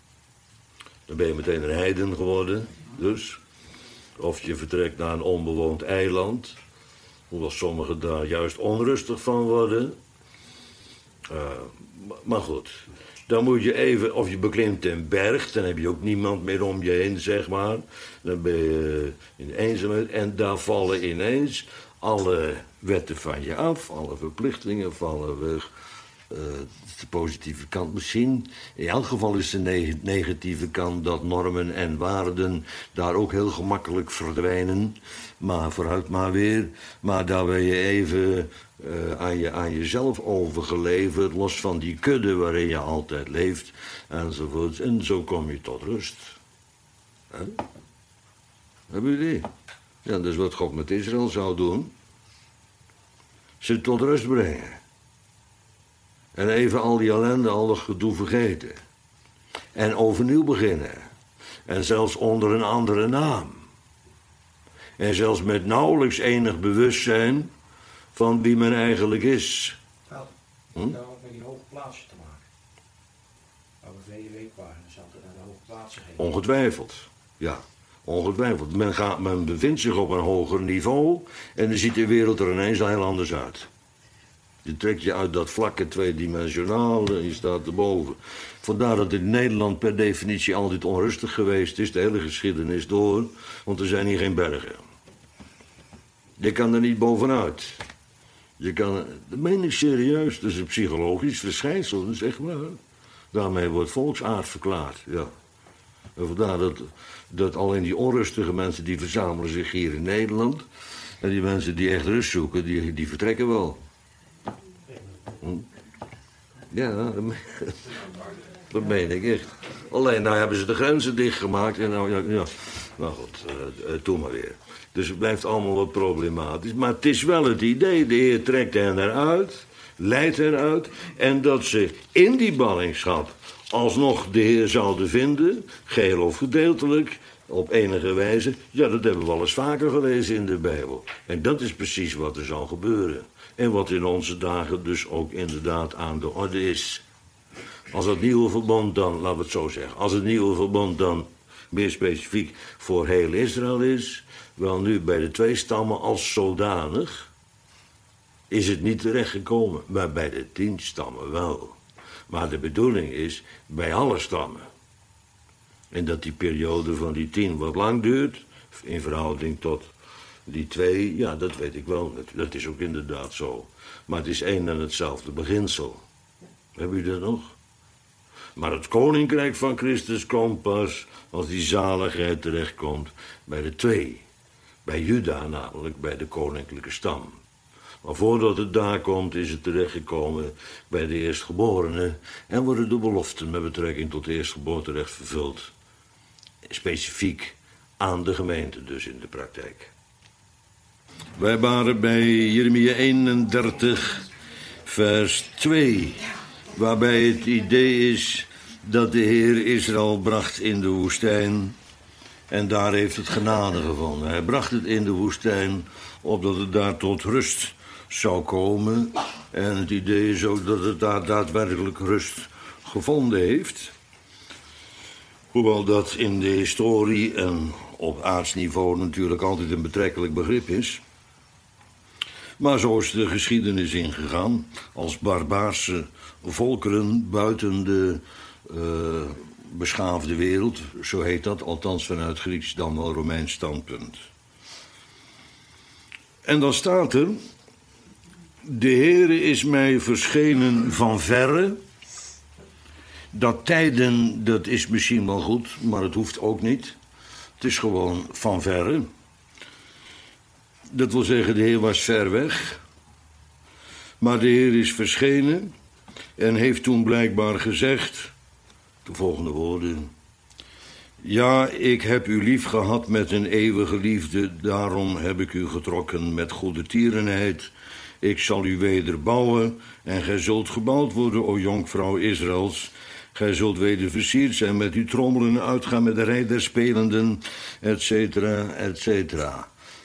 Dan ben je meteen een heiden geworden, dus. Of je vertrekt naar een onbewoond eiland, hoewel sommigen daar juist onrustig van worden. Uh, maar goed, dan moet je even, of je beklimt een berg, dan heb je ook niemand meer om je heen, zeg maar. Dan ben je in eenzaamheid en daar vallen ineens alle wetten van je af, alle verplichtingen vallen weg. Uh, de positieve kant misschien. In elk geval is de ne- negatieve kant dat normen en waarden daar ook heel gemakkelijk verdwijnen. Maar vooruit maar weer. Maar daar ben je even uh, aan, je, aan jezelf overgeleverd, los van die kudde waarin je altijd leeft, enzovoort. En zo kom je tot rust. Huh? Hebben jullie? Ja, dat is wat God met Israël zou doen. Ze tot rust brengen. En even al die ellende, al dat gedoe vergeten. En overnieuw beginnen. En zelfs onder een andere naam. En zelfs met nauwelijks enig bewustzijn van wie men eigenlijk is. Vader, hm? dat had met die hoge plaatsen te maken. Waar we verleden week waren, dan zat er naar de hoge plaatsen heen. Ongetwijfeld, ja. Ongetwijfeld. Men, gaat, men bevindt zich op een hoger niveau en dan ziet de wereld er ineens al heel anders uit. Je trekt je uit dat vlakke tweedimensionaal en je staat erboven. Vandaar dat in Nederland per definitie altijd onrustig geweest is, de hele geschiedenis door, want er zijn hier geen bergen. Je kan er niet bovenuit. Je kan, dat meen ik serieus, dat is een psychologisch verschijnsel, dat is echt waar. Daarmee wordt volksaard verklaard, ja. En vandaar dat, dat alleen die onrustige mensen, die verzamelen zich hier in Nederland. En die mensen die echt rust zoeken, die, die vertrekken wel. Hm? Ja, dat meen ik echt. Alleen nou hebben ze de grenzen dichtgemaakt. En nou, ja, ja, Nou goed, uh, uh, doe maar weer. Dus het blijft allemaal wat problematisch. Maar het is wel het idee, de Heer trekt hen eruit, leidt eruit. En dat ze in die ballingschap alsnog de Heer zouden vinden, geheel of gedeeltelijk, op enige wijze. Ja, dat hebben we wel eens vaker gelezen in de Bijbel. En dat is precies wat er zal gebeuren. En wat in onze dagen dus ook inderdaad aan de orde is. Als het nieuwe verbond dan, laten we het zo zeggen, als het nieuwe verbond dan meer specifiek voor heel Israël is, wel nu bij de twee stammen als zodanig, is het niet terechtgekomen, maar bij de tien stammen wel. Maar de bedoeling is bij alle stammen. En dat die periode van die tien wat lang duurt, in verhouding tot die twee, ja, dat weet ik wel. Dat is ook inderdaad zo. Maar het is één en hetzelfde beginsel. Hebben u dat nog? Maar het koninkrijk van Christus komt pas als die zaligheid terechtkomt bij de twee. Bij Juda namelijk, bij de koninklijke stam. Maar voordat het daar komt, is het terechtgekomen bij de eerstgeborenen en worden de beloften met betrekking tot de eerstgeboorterecht vervuld. Specifiek aan de gemeente dus in de praktijk. Wij waren bij Jeremia eenendertig, vers twee, waarbij het idee is dat de Heer Israël bracht in de woestijn en daar heeft het genade gevonden. Hij bracht het in de woestijn opdat het daar tot rust zou komen. En het idee is ook dat het daar daadwerkelijk rust gevonden heeft. Hoewel dat in de historie en op aardsniveau natuurlijk altijd een betrekkelijk begrip is. Maar zo is de geschiedenis ingegaan als barbaarse volkeren buiten de uh, beschaafde wereld. Zo heet dat, althans vanuit Grieks dan wel Romeins standpunt. En dan staat er: de Heere is mij verschenen van verre. Dat tijden, dat is misschien wel goed, maar het hoeft ook niet. Het is gewoon van verre. Dat wil zeggen, de Heer was ver weg. Maar de Heer is verschenen en heeft toen blijkbaar gezegd, de volgende woorden: ja, ik heb u lief gehad met een eeuwige liefde, daarom heb ik u getrokken met goede tierenheid. Ik zal u weder bouwen en gij zult gebouwd worden, o jonkvrouw Israëls. Gij zult weder versierd zijn met uw trommelen, uitgaan met de rij der spelenden, et cetera, et cetera.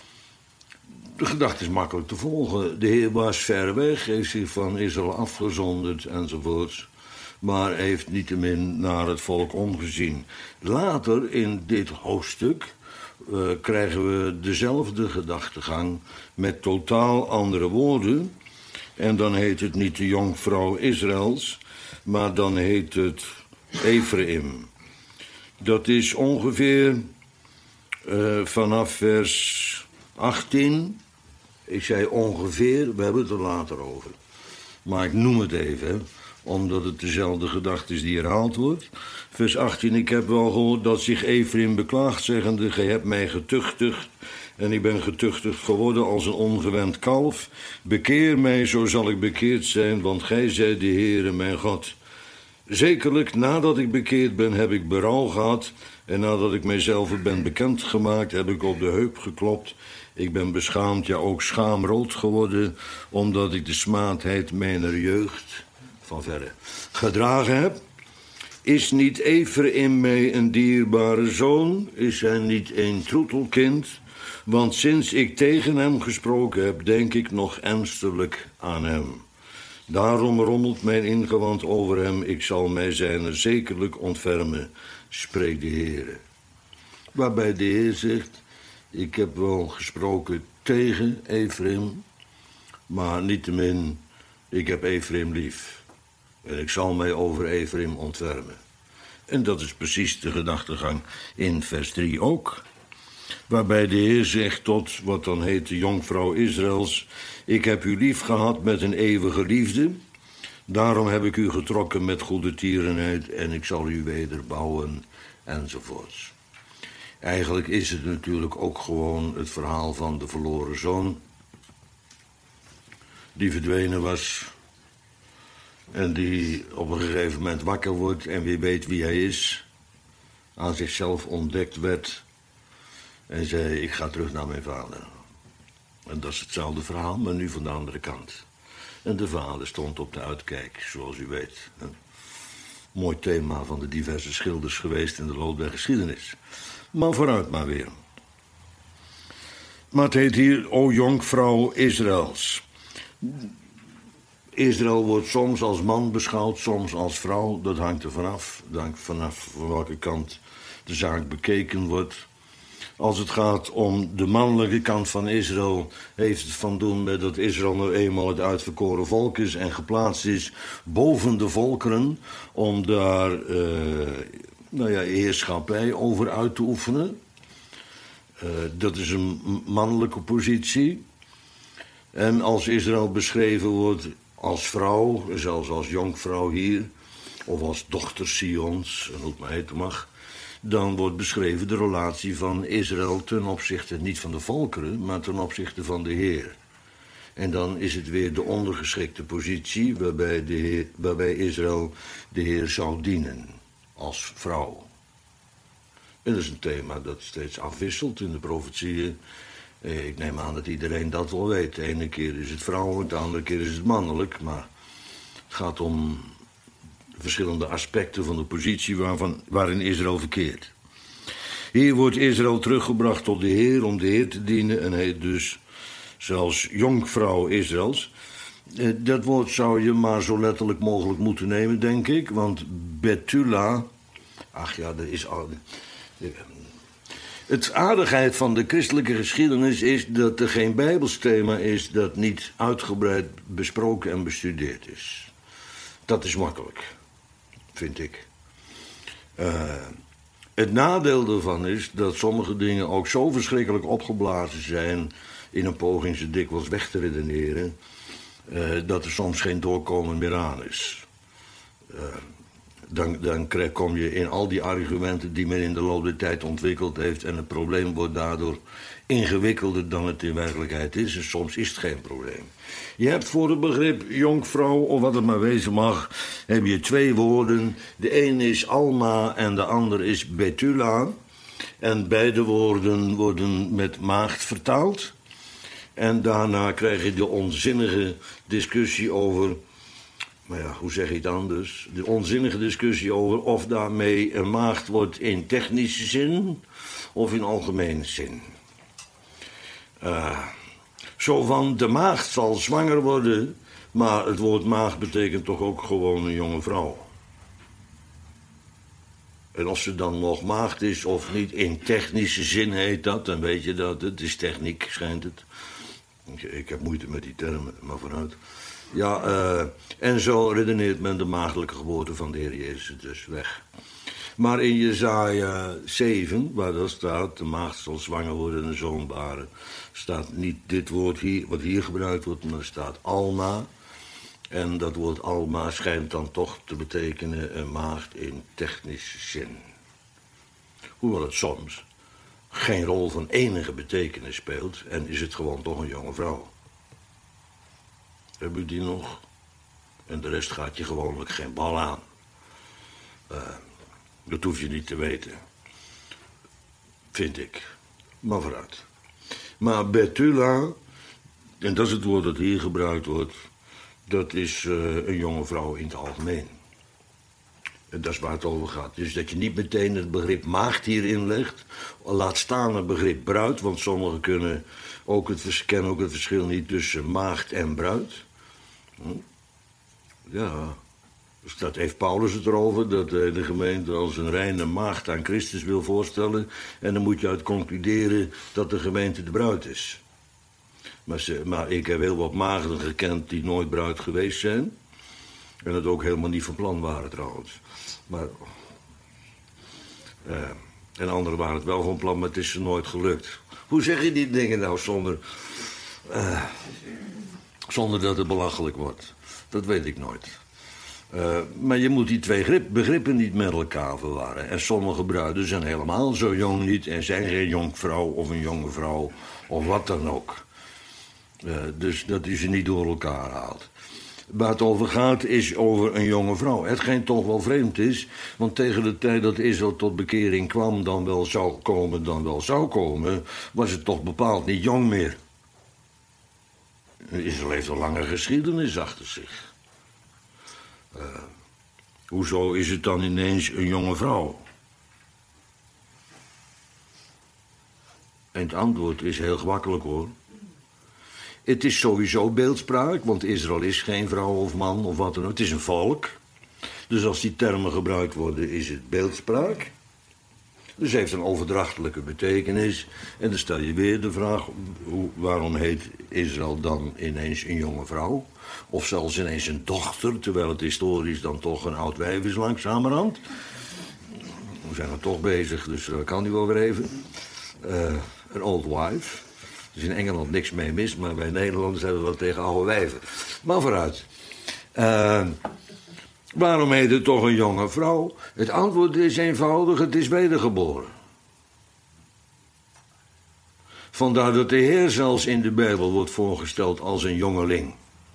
De gedachte is makkelijk te volgen. De Heer was ver weg, heeft zich van Israël afgezonderd enzovoorts. Maar heeft niettemin naar het volk omgezien. Later in dit hoofdstuk uh, krijgen we dezelfde gedachtegang met totaal andere woorden. En dan heet het niet de jonkvrouw Israëls, maar dan heet het Ephraim. Dat is ongeveer uh, vanaf vers achttien. Ik zei ongeveer, we hebben het er later over. Maar ik noem het even, hè, omdat het dezelfde gedachte is die herhaald wordt. Vers achttien, ik heb wel gehoord dat zich Ephraim beklaagt, zeggende: gij hebt mij getuchtigd, en ik ben getuchtigd geworden als een ongewend kalf. Bekeer mij, zo zal ik bekeerd zijn, want gij zijt de Heere mijn God. Zekerlijk, nadat ik bekeerd ben, heb ik berouw gehad, en nadat ik mijzelf ben bekendgemaakt, heb ik op de heup geklopt. Ik ben beschaamd, ja ook schaamrood geworden, omdat ik de smaadheid mijner jeugd van verre gedragen heb. Is niet Ephraim mij een dierbare zoon? Is hij niet een troetelkind? Want sinds ik tegen hem gesproken heb, denk ik nog ernstiglijk aan hem. Daarom rommelt mijn ingewand over hem. Ik zal mij zijner zekerlijk ontfermen, spreekt de Heer. Waarbij de Heer zegt: ik heb wel gesproken tegen Ephraim, maar niettemin, ik heb Ephraim lief. En ik zal mij over Ephraim ontfermen. En dat is precies de gedachtegang in vers drie ook. Waarbij de Heer zegt tot wat dan heet de jonkvrouw Israëls: ik heb u lief gehad met een eeuwige liefde. Daarom heb ik u getrokken met goede tierenheid en ik zal u weder bouwen, enzovoorts. Eigenlijk is het natuurlijk ook gewoon het verhaal van de verloren zoon, die verdwenen was en die op een gegeven moment wakker wordt en weer weet wie hij is, aan zichzelf ontdekt werd En zei, ik ga terug naar mijn vader. En dat is hetzelfde verhaal, maar nu van de andere kant. En de vader stond op de uitkijk, zoals u weet. Een mooi thema van de diverse schilders geweest in de loop der geschiedenis. Maar vooruit maar weer. Maar het heet hier, o jonkvrouw Israëls. Israël wordt soms als man beschouwd, soms als vrouw. Dat hangt er vanaf. Dat hangt vanaf van welke kant de zaak bekeken wordt. Als het gaat om de mannelijke kant van Israël, heeft het van doen met dat Israël nou eenmaal het uitverkoren volk is en geplaatst is boven de volkeren om daar uh, nou ja, heerschappij over uit te oefenen. Uh, dat is een mannelijke positie. En als Israël beschreven wordt als vrouw, zelfs als jonkvrouw hier, of als dochter Sions, en hoe het maar heten mag, dan wordt beschreven de relatie van Israël ten opzichte niet van de volkeren, maar ten opzichte van de Heer. En dan is het weer de ondergeschikte positie waarbij, de Heer, waarbij Israël de Heer zou dienen als vrouw. En dat is een thema dat steeds afwisselt in de profetieën. Ik neem aan dat iedereen dat wel weet. De ene keer is het vrouwelijk, de andere keer is het mannelijk. Maar het gaat om verschillende aspecten van de positie waarvan, waarin Israël verkeert. Hier wordt Israël teruggebracht tot de Heer om de Heer te dienen en heet dus zelfs jonkvrouw Israëls. Dat woord zou je maar zo letterlijk mogelijk moeten nemen, denk ik. Want Betula, ach ja, dat is al. Het aardigheid van de christelijke geschiedenis is dat er geen bijbelsthema is dat niet uitgebreid besproken en bestudeerd is. Dat is makkelijk, vind ik. Uh, het nadeel daarvan is dat sommige dingen ook zo verschrikkelijk opgeblazen zijn in een poging ze dikwijls weg te redeneren, uh, dat er soms geen doorkomen meer aan is. Uh, Dan, dan krijg, kom je in al die argumenten die men in de loop der tijd ontwikkeld heeft en het probleem wordt daardoor ingewikkelder dan het in werkelijkheid is. En soms is het geen probleem. Je hebt voor het begrip jonkvrouw, of wat het maar wezen mag, heb je twee woorden. De een is Alma en de ander is Betula. En beide woorden worden met maagd vertaald. En daarna krijg je de onzinnige discussie over, maar ja, hoe zeg je het anders? De onzinnige discussie over of daarmee een maagd wordt in technische zin of in algemene zin. Uh, zo van, de maagd zal zwanger worden, maar het woord maagd betekent toch ook gewoon een jonge vrouw. En of ze dan nog maagd is of niet, in technische zin heet dat, dan weet je dat. Het is techniek, schijnt het. Ik, ik heb moeite met die termen, maar vooruit. Ja, uh, en zo redeneert men de maagdelijke geboorte van de Heer Jezus dus weg. Maar in Jesaja zeven, waar dat staat, de maagd zal zwanger worden en een zoon baren, staat niet dit woord hier, wat hier gebruikt wordt, maar er staat Alma. En dat woord Alma schijnt dan toch te betekenen een maagd in technische zin. Hoewel het soms geen rol van enige betekenis speelt en is het gewoon toch een jonge vrouw. Heb u die nog? En de rest gaat je gewoonlijk geen bal aan. Uh, dat hoef je niet te weten. Vind ik. Maar vooruit. Maar Betula, en dat is het woord dat hier gebruikt wordt, dat is uh, een jonge vrouw in het algemeen. En dat is waar het over gaat. Dus dat je niet meteen het begrip maagd hierin legt. Laat staan het begrip bruid, want sommigen kunnen ook het, kennen ook het verschil niet tussen maagd en bruid. Hm? Ja, dus dat heeft Paulus het erover, dat de gemeente als een reine maagd aan Christus wil voorstellen. En dan moet je uit concluderen dat de gemeente de bruid is. Maar, ze, maar ik heb heel wat maagden gekend die nooit bruid geweest zijn. En het ook helemaal niet van plan waren trouwens. Maar, uh, en anderen waren het wel van plan, maar het is ze nooit gelukt. Hoe zeg je die dingen nou zonder, uh, zonder dat het belachelijk wordt? Dat weet ik nooit. Uh, maar je moet die twee begrippen niet met elkaar verwarren. En sommige bruiden zijn helemaal zo jong niet en zijn geen jonkvrouw of een jonge vrouw of wat dan ook. Uh, dus dat u ze niet door elkaar haalt. waar het over gaat is over een jonge vrouw. Hetgeen toch wel vreemd is, want tegen de tijd dat Israël tot bekering kwam, dan wel zou komen, dan wel zou komen, was het toch bepaald niet jong meer. Israël heeft een lange geschiedenis achter zich. Uh, hoezo is het dan ineens een jonge vrouw? En het antwoord is heel gemakkelijk hoor. Het is sowieso beeldspraak, want Israël is geen vrouw of man of wat dan ook. Het is een volk. Dus als die termen gebruikt worden, is het beeldspraak. Dus het heeft een overdrachtelijke betekenis. En dan stel je weer de vraag, hoe, waarom heet Israël dan ineens een jonge vrouw? Of zelfs ineens een dochter, terwijl het historisch dan toch een oud wijf is langzamerhand. We zijn er toch bezig, dus dat kan nu wel weer even. Uh, een old wife. Er is in Engeland niks mee mis, maar bij Nederlanders hebben we wat tegen oude wijven. Maar vooruit. Uh, waarom heet het toch een jonge vrouw? Het antwoord is eenvoudig, het is wedergeboren. Vandaar dat de Heer zelfs in de Bijbel wordt voorgesteld als een jongeling.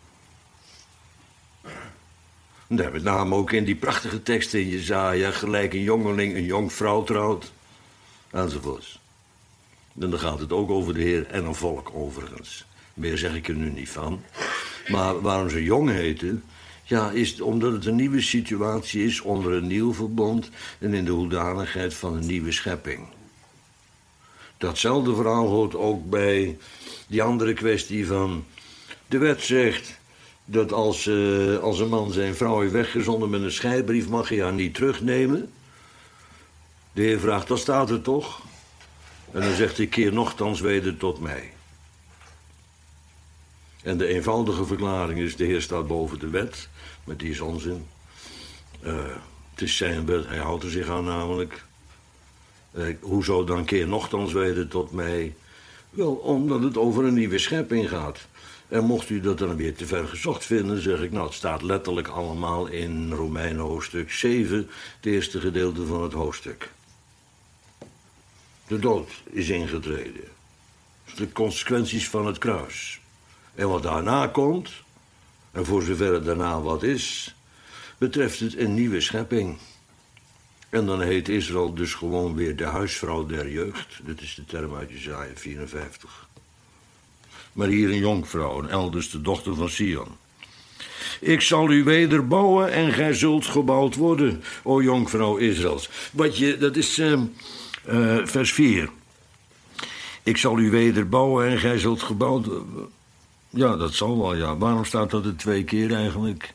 Daar met name ook in die prachtige teksten in Jesaja, gelijk een jongeling, een jong vrouw trouwt, enzovoorts. En dan gaat het ook over de Heer en een volk overigens. Meer zeg ik er nu niet van. Maar waarom ze jong heten, ja, is omdat het een nieuwe situatie is onder een nieuw verbond en in de hoedanigheid van een nieuwe schepping. Datzelfde verhaal hoort ook bij die andere kwestie van, de wet zegt dat als, uh, als een man zijn vrouw heeft weggezonden met een scheidbrief, mag hij haar niet terugnemen. De Heer vraagt, dat staat er toch? En dan zegt hij, keer nochtans weder tot mij. En de eenvoudige verklaring is, de Heer staat boven de wet, maar die is onzin. Uh, het is zijn wet, hij houdt er zich aan namelijk. Uh, hoezo dan keer nochtans weder tot mij? Wel, omdat het over een nieuwe schepping gaat. En mocht u dat dan weer te ver gezocht vinden, zeg ik, nou, het staat letterlijk allemaal in Romeinen hoofdstuk zeven, het eerste gedeelte van het hoofdstuk. De dood is ingetreden. De consequenties van het kruis. En wat daarna komt, en voor zover het daarna wat is, betreft het een nieuwe schepping. En dan heet Israël dus gewoon weer de huisvrouw der jeugd. Dat is de term uit Jesaja vierenvijftig. Maar hier een jonkvrouw, en elders de dochter van Sion. Ik zal u wederbouwen en gij zult gebouwd worden, o jonkvrouw Israëls. Wat je, dat is uh, uh, vers vier. Ik zal u wederbouwen en gij zult gebouwd worden. Ja, dat zal wel, ja. Waarom staat dat er twee keer eigenlijk?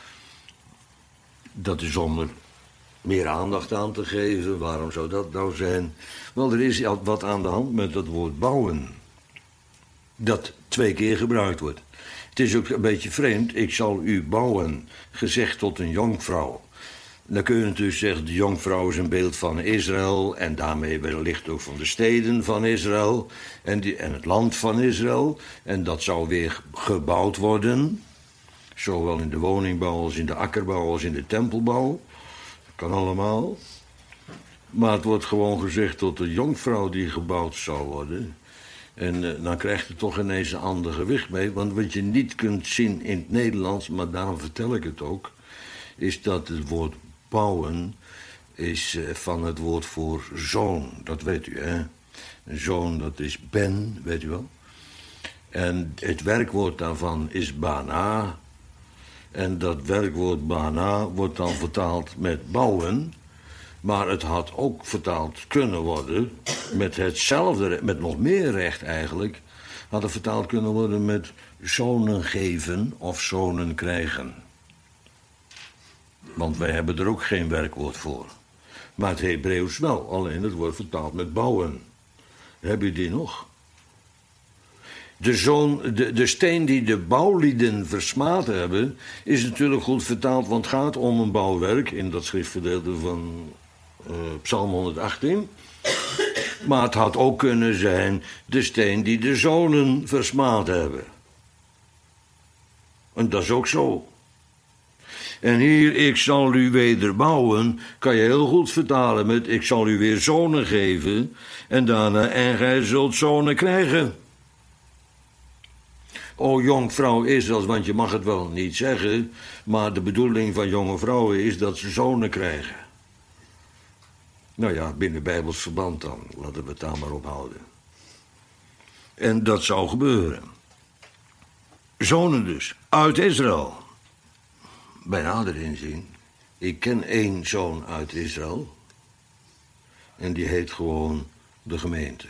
Dat is om er meer aandacht aan te geven. Waarom zou dat nou zijn? Wel, er is wat aan de hand met dat woord bouwen. Dat twee keer gebruikt wordt. Het is ook een beetje vreemd. Ik zal u bouwen, gezegd tot een jonkvrouw. Dan kun je natuurlijk zeggen, de jonkvrouw is een beeld van Israël en daarmee wellicht ook van de steden van Israël en, die, en het land van Israël. En dat zou weer gebouwd worden, zowel in de woningbouw als in de akkerbouw als in de tempelbouw. Dat kan allemaal. Maar het wordt gewoon gezegd tot de jonkvrouw die gebouwd zou worden. En uh, dan krijgt het toch ineens een ander gewicht mee. Want wat je niet kunt zien in het Nederlands, maar daarom vertel ik het ook, is dat het woord bouwen is uh, van het woord voor zoon. Dat weet u, hè? Een zoon, dat is ben, weet u wel. En het werkwoord daarvan is bana. En dat werkwoord bana wordt dan vertaald met bouwen. Maar het had ook vertaald kunnen worden met hetzelfde, met nog meer recht eigenlijk, had het vertaald kunnen worden met zonen geven of zonen krijgen. Want wij hebben er ook geen werkwoord voor. Maar het Hebreeuws wel, alleen het wordt vertaald met bouwen. Heb je die nog? De, zoon, de, de steen die de bouwlieden versmaad hebben, is natuurlijk goed vertaald, want het gaat om een bouwwerk in dat schriftgedeelte van uh, Psalm honderdachttien. Maar het had ook kunnen zijn de steen die de zonen versmaad hebben. En dat is ook zo. En hier, ik zal u wederbouwen, kan je heel goed vertalen met ik zal u weer zonen geven en daarna en gij zult zonen krijgen. O jongvrouw Israëls, want je mag het wel niet zeggen, maar de bedoeling van jonge vrouwen is dat ze zonen krijgen. Nou ja, binnen Bijbels verband dan, laten we het daar maar op houden. En dat zou gebeuren. Zonen dus, uit Israël. Bij nader inzien, ik ken één zoon uit Israël. En die heet gewoon de gemeente.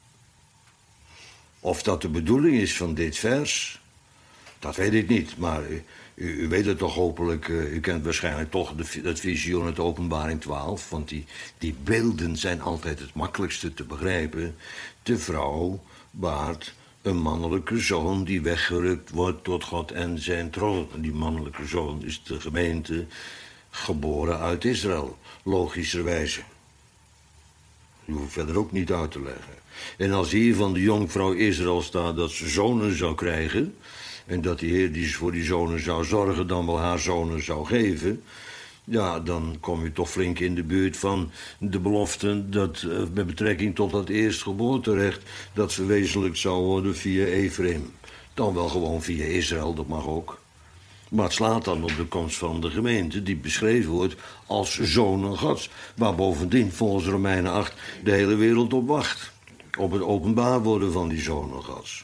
Of dat de bedoeling is van dit vers, dat weet ik niet. Maar u, u weet het toch hopelijk, u kent waarschijnlijk toch de, het visioen uit Openbaring twaalf. Want die, die beelden zijn altijd het makkelijkste te begrijpen. De vrouw baart een mannelijke zoon die weggerukt wordt tot God en zijn troon. En die mannelijke zoon is de gemeente, geboren uit Israël, logischerwijze. Je hoeft verder ook niet uit te leggen. En als hier van de jonkvrouw Israël staat dat ze zonen zou krijgen, en dat die Heer die voor die zonen zou zorgen dan wel haar zonen zou geven, ja, dan kom je toch flink in de buurt van de belofte dat uh, met betrekking tot dat eerstgeboorterecht dat verwezenlijkt zou worden via Ephraim. Dan wel gewoon via Israël, dat mag ook. Maar het slaat dan op de komst van de gemeente die beschreven wordt als zonen Gods, waar bovendien volgens Romeinen acht de hele wereld op wacht. Op het openbaar worden van die zonen Gods.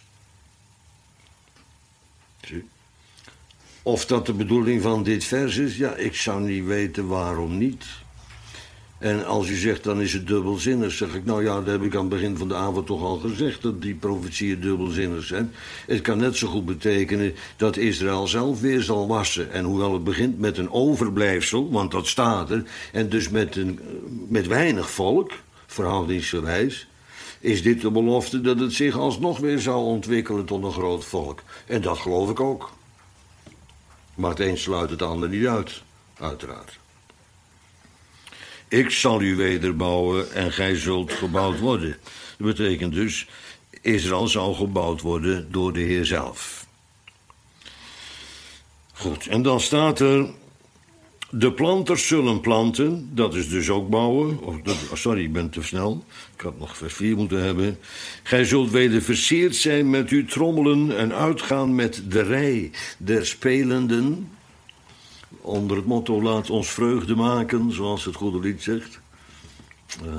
Zie? Of dat de bedoeling van dit vers is, ja, ik zou niet weten waarom niet. En als u zegt, dan is het dubbelzinnig, zeg ik, nou ja, dat heb ik aan het begin van de avond toch al gezegd, dat die profetieën dubbelzinnig zijn. Het kan net zo goed betekenen dat Israël zelf weer zal wassen. En hoewel het begint met een overblijfsel, want dat staat er, en dus met, een, met weinig volk, verhoudingsgewijs, is dit de belofte dat het zich alsnog weer zou ontwikkelen tot een groot volk. En dat geloof ik ook. Maar het een sluit het ander niet uit, uiteraard. Ik zal u wederbouwen en gij zult gebouwd worden. Dat betekent dus, Israël zal gebouwd worden door de Heer zelf. Goed, en dan staat er, de planters zullen planten, dat is dus ook bouwen. Oh, dat, sorry, ik ben te snel. Ik had nog vers vier moeten hebben. Gij zult weder versierd zijn met uw trommelen en uitgaan met de rij der spelenden. Onder het motto, laat ons vreugde maken, zoals het goede lied zegt. Uh,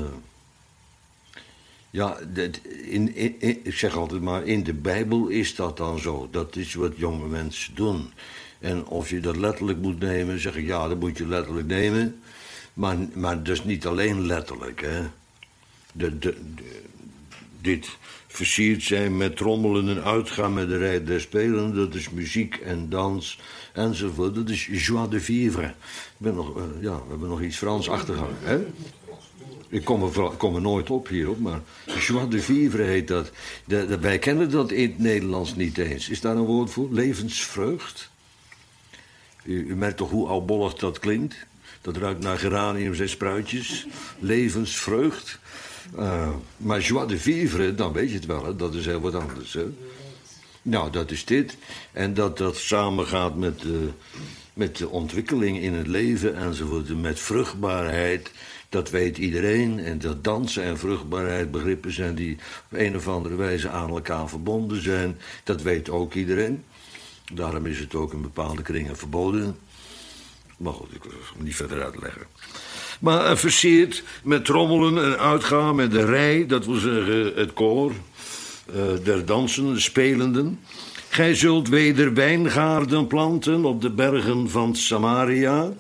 ja, dat, in, in, in, ik zeg altijd maar, in de Bijbel is dat dan zo. Dat is wat jonge mensen doen. En of je dat letterlijk moet nemen, zeg ik, ja, dat moet je letterlijk nemen. Maar, maar dus niet alleen letterlijk, hè. De, de, de, dit versierd zijn met trommelen en uitgaan met de rij der spelen, dat is muziek en dans enzovoort. Dat is joie de vivre. Ik ben nog, uh, ja, we hebben nog iets Frans achtergehouden, hè. Ik kom er, kom er nooit op hierop, maar joie de vivre heet dat. De, de, wij kennen dat in het Nederlands niet eens. Is daar een woord voor? Levensvreugd? U, u merkt toch hoe oudbollig dat klinkt? Dat ruikt naar geraniums en spruitjes. Levensvreugd. Uh, maar joie de vivre, dan weet je het wel, hè? Dat is heel wat anders. Hè? Nou, dat is dit. En dat dat samengaat met, uh, met de ontwikkeling in het leven enzovoort. Met vruchtbaarheid, dat weet iedereen. En dat dansen en vruchtbaarheid begrippen zijn die op een of andere wijze aan elkaar verbonden zijn. Dat weet ook iedereen. Daarom is het ook in bepaalde kringen verboden. Maar goed, ik wil het niet verder uitleggen. Maar uh, versierd met trommelen en uitgaan met de rij, dat wil zeggen het koor, uh, der dansen, de spelenden. Gij zult weder wijngaarden planten op de bergen van Samaria.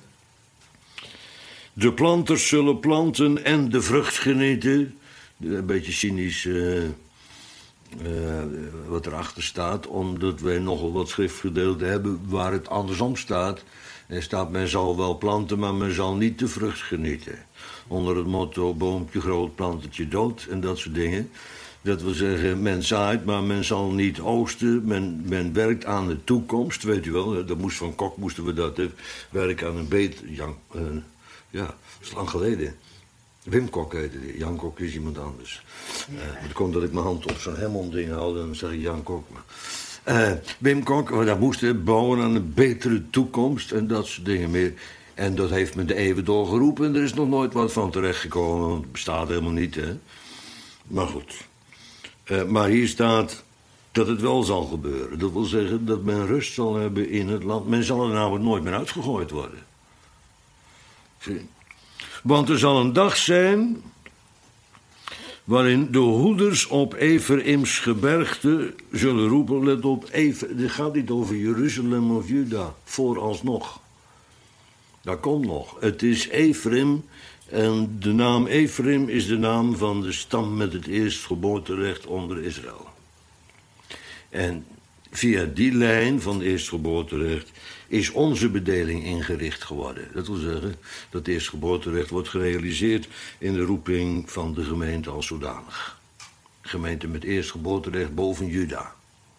De planters zullen planten en de vrucht genieten. Een beetje cynisch uh, uh, wat erachter staat, omdat wij nogal wat schriftgedeelten hebben waar het andersom staat. Er staat, men zal wel planten, maar men zal niet de vrucht genieten. Onder het motto, boompje groot, plantertje dood en dat soort dingen. Dat wil zeggen, men zaait, maar men zal niet oogsten. Men, men werkt aan de toekomst, weet u wel. Dat moest van Kok, moesten we dat hè, werken aan een beet. Jan, uh, ja, dat is lang geleden. Wim Kok heette die. Jan Kok is iemand anders. Uh, het komt dat ik mijn hand op zo'n Hemmond-ding hou, dan zeg ik Jan Kok. Maar. Uh, Wim Kok, dat moest bouwen aan een betere toekomst en dat soort dingen meer. En dat heeft men de eeuwen doorgeroepen en er is nog nooit wat van terechtgekomen, want het bestaat helemaal niet, hè. Maar goed. Uh, maar hier staat, dat het wel zal gebeuren. Dat wil zeggen dat men rust zal hebben in het land. Men zal er namelijk nooit meer uitgegooid worden. Zie. Want er zal een dag zijn waarin de hoeders op Efraims gebergte zullen roepen. Let op, Ephra- het gaat niet over Jeruzalem of Juda, vooralsnog. Dat komt nog. Het is Ephraim en de naam Ephraim is de naam van de stam met het eerstgeboorterecht onder Israël. En via die lijn van eerstgeboorterecht is onze bedeling ingericht geworden. Dat wil zeggen dat het eerstgeboorterecht wordt gerealiseerd in de roeping van de gemeente als zodanig. Gemeente met eerstgeboorterecht boven Juda.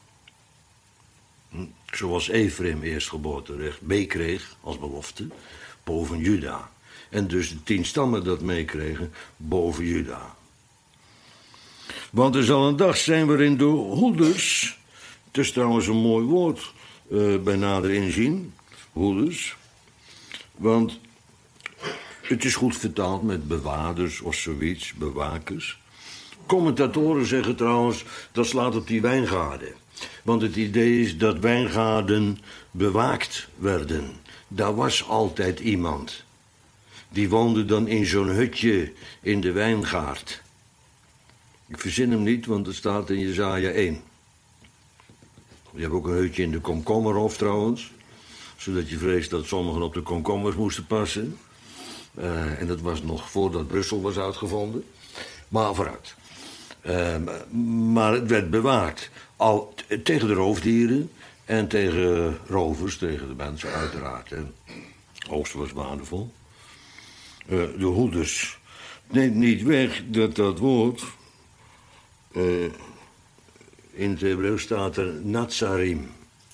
Hm? Zoals Ephraim eerstgeboorterecht meekreeg als belofte boven Juda. En dus de tien stammen dat meekregen boven Juda. Want er zal een dag zijn waarin de hoeders, het is trouwens een mooi woord uh, bij nader inzien, hoeders. Want het is goed vertaald met bewaarders of zoiets, bewakers. Commentatoren zeggen trouwens, dat slaat op die wijngaarden. Want het idee is dat wijngaarden bewaakt werden. Daar was altijd iemand. Die woonde dan in zo'n hutje in de wijngaard. Ik verzin hem niet, want het staat in Jesaja één. Je hebt ook een hutje in de komkommerhof trouwens. Zodat je vreest dat sommigen op de komkommers moesten passen. Uh, en dat was nog voordat Brussel was uitgevonden. Maar vooruit. Uh, maar het werd bewaakt. Al t- tegen de roofdieren en tegen rovers, tegen de mensen uiteraard. En oogst was waardevol. Uh, de hoeders. Neemt niet weg dat dat woord... Uh, in het Hebreeuws staat er Nazarim.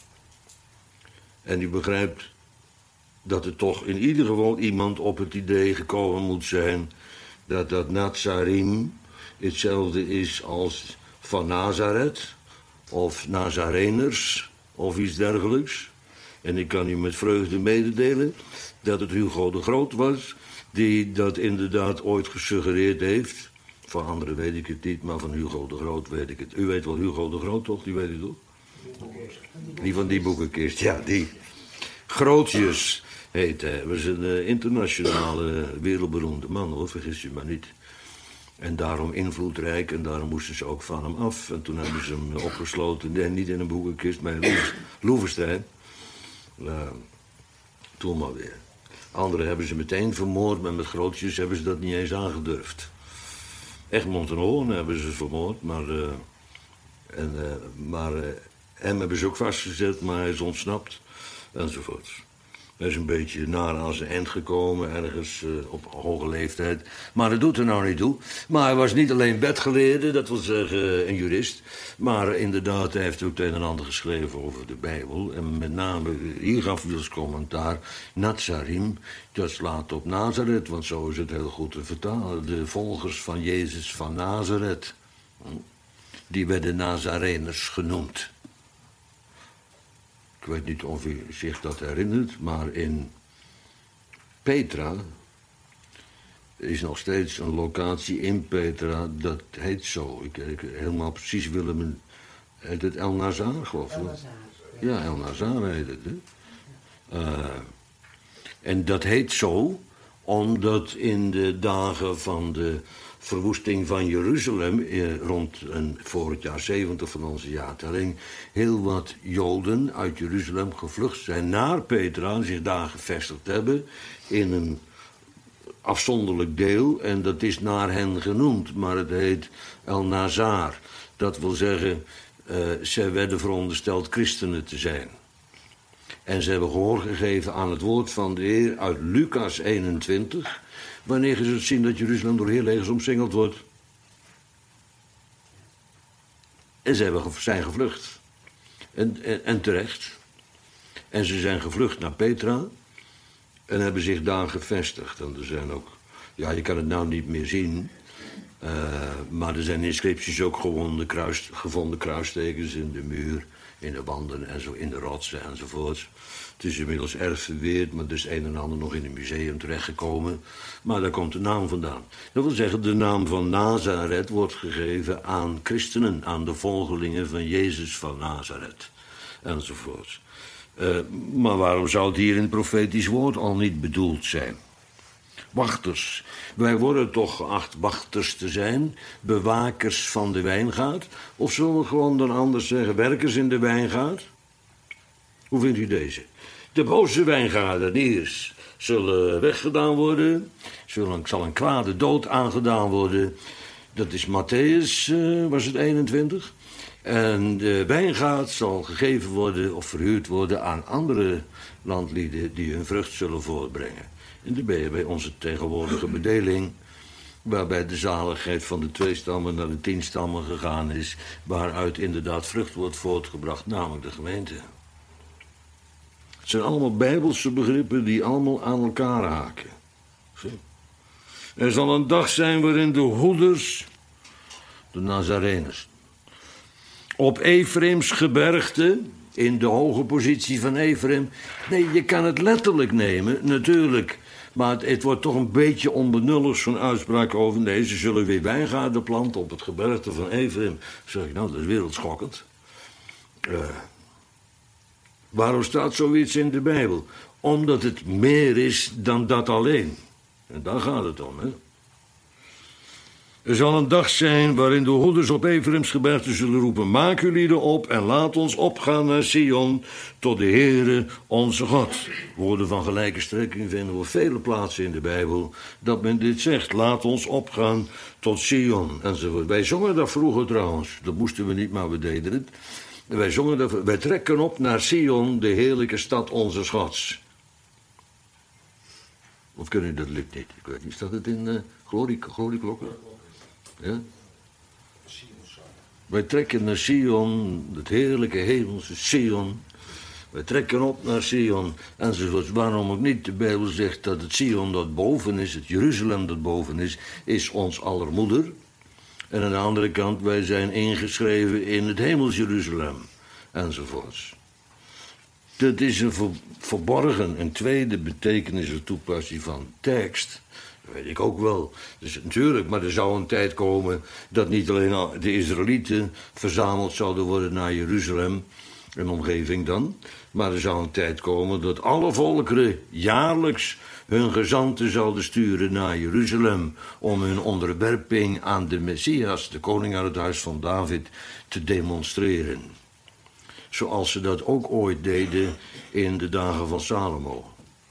En u begrijpt dat er toch in ieder geval iemand op het idee gekomen moet zijn... dat dat Nazarim hetzelfde is als van Nazareth... of Nazareners, of iets dergelijks. En ik kan u met vreugde mededelen dat het Hugo de Groot was... die dat inderdaad ooit gesuggereerd heeft. Van anderen weet ik het niet, maar van Hugo de Groot weet ik het. U weet wel Hugo de Groot, toch? Die weet u toch? Die van die boekenkist, ja, die. Grootjes heet hij. Was een uh, internationale, wereldberoemde man, hoor, vergis je maar niet. En daarom invloedrijk en daarom moesten ze ook van hem af. En toen hebben ze hem opgesloten, nee, niet in een boekenkist, maar in Loevestein. Uh, toen maar weer. Anderen hebben ze meteen vermoord, maar met Grootjes hebben ze dat niet eens aangedurfd. Egmond en Hoorn hebben ze vermoord, maar, uh, en, uh, maar uh, hem hebben ze ook vastgezet, maar hij is ontsnapt, enzovoort. Hij is een beetje naar aan zijn eind gekomen, ergens uh, op hoge leeftijd. Maar dat doet er nou niet toe. Maar hij was niet alleen bedgeleerde, dat wil zeggen een jurist. Maar inderdaad, hij heeft ook het een en ander geschreven over de Bijbel. En met name, hier gaf hij als commentaar, Nazarim, dat slaat op Nazareth. Want zo is het heel goed te vertalen. De volgers van Jezus van Nazareth, die werden Nazareners genoemd. Ik weet niet of u zich dat herinnert, maar in Petra is nog steeds een locatie in Petra, dat heet zo. Ik, ik helemaal precies willen me... Heet het El Nazar, geloof ik? Ja, El Nazar heet het, hè? Uh, en dat heet zo omdat in de dagen van de verwoesting van Jeruzalem, eh, rond een, voor het jaar zeventig van onze jaartelling, heel wat Joden uit Jeruzalem gevlucht zijn naar Petra en zich daar gevestigd hebben in een afzonderlijk deel. En dat is naar hen genoemd, maar het heet El Nazar. Dat wil zeggen, uh, zij werden verondersteld christenen te zijn. En ze hebben gehoor gegeven aan het woord van de Heer uit Lucas eenentwintig... wanneer ze zien dat Jeruzalem door heel legers omsingeld wordt. En ze hebben, zijn gevlucht. En, en, en terecht. En ze zijn gevlucht naar Petra. En hebben zich daar gevestigd. En er zijn ook... Ja, je kan het nou niet meer zien. Uh, maar er zijn inscripties ook gevonden, kruis, gevonden kruistekens in de muur, in de wanden en zo, in de rotsen enzovoort. Het is inmiddels erg verweerd, maar er is een en ander nog in een museum terechtgekomen. Maar daar komt de naam vandaan. Dat wil zeggen, de naam van Nazareth wordt gegeven aan christenen, aan de volgelingen van Jezus van Nazareth, enzovoort. Uh, maar waarom zou het hier in het profetisch woord al niet bedoeld zijn? Wachters. Wij worden toch geacht wachters te zijn, bewakers van de wijngaard. Of zullen we gewoon dan anders zeggen, werkers in de wijngaard? Hoe vindt u deze? De boze wijngaardeniers zullen weggedaan worden. Zullen, zal een kwade dood aangedaan worden. Dat is Matthäus, uh, was het eenentwintig. En de wijngaard zal gegeven worden of verhuurd worden aan andere landlieden die hun vrucht zullen voortbrengen. En dan ben je bij onze tegenwoordige bedeling, waarbij de zaligheid van de twee stammen naar de tien stammen gegaan is, waaruit inderdaad vrucht wordt voortgebracht, namelijk de gemeente. Het zijn allemaal bijbelse begrippen die allemaal aan elkaar haken. Zie? Er zal een dag zijn waarin de hoeders, de Nazareners, op Efraims gebergte, in de hoge positie van Efraim. Nee, je kan het letterlijk nemen, natuurlijk. Maar het, het wordt toch een beetje onbenullig, zo'n uitspraak over. Nee, ze zullen weer wijngaarden planten op het gebergte van Efraim. Zeg ik, nou, dat is wereldschokkend. Uh, waarom staat zoiets in de Bijbel? Omdat het meer is dan dat alleen. En daar gaat het om, hè. Er zal een dag zijn waarin de hoeders op Efraims gebergte zullen roepen: maak uw lieden op en laat ons opgaan naar Sion, tot de Heere onze God. Woorden van gelijke strekking vinden we op vele plaatsen in de Bijbel, dat men dit zegt: laat ons opgaan tot Sion, enzovoort. Wij zongen dat vroeger trouwens, dat moesten we niet, maar we deden het. Wij zongen dat, wij trekken op naar Sion, de heerlijke stad onze Gods. Of kunnen u dat lukt niet? Ik weet niet, staat het in uh, glorie, glorieklokken? Ja? Wij trekken naar Sion, het heerlijke hemelse Sion. Wij trekken op naar Sion, enzovoort. Waarom ook niet? De Bijbel zegt dat het Sion dat boven is, het Jeruzalem dat boven is, is ons aller moeder. En aan de andere kant, wij zijn ingeschreven in het hemels Jeruzalem, enzovoorts. Dat is een ver, verborgen, een tweede betekenis of toepassing van tekst. Dat weet ik ook wel. Dus natuurlijk, maar er zou een tijd komen dat niet alleen de Israëlieten verzameld zouden worden naar Jeruzalem en omgeving dan, maar er zou een tijd komen dat alle volkeren jaarlijks hun gezanten zouden sturen naar Jeruzalem om hun onderwerping aan de Messias, de koning uit het huis van David, te demonstreren. Zoals ze dat ook ooit deden in de dagen van Salomo.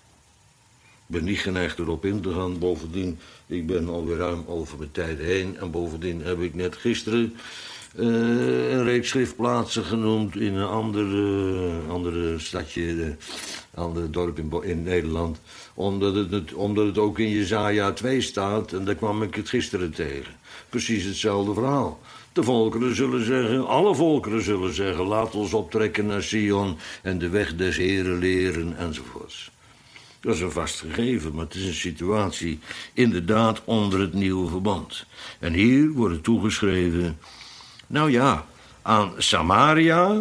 Ik ben niet geneigd erop in te gaan. Bovendien, ik ben alweer ruim over mijn tijd heen. En bovendien heb ik net gisteren uh, een reeks schriftplaatsen genoemd in een ander, uh, andere stadje, een uh, ander dorp in, in Nederland. Omdat het, het, omdat het ook in Jesaja twee staat. En daar kwam ik het gisteren tegen. Precies hetzelfde verhaal. De volkeren zullen zeggen, alle volkeren zullen zeggen, laat ons optrekken naar Sion en de weg des Heren leren, enzovoorts. Dat is een vast gegeven, maar het is een situatie inderdaad onder het nieuwe verband. En hier wordt het toegeschreven, nou ja, aan Samaria,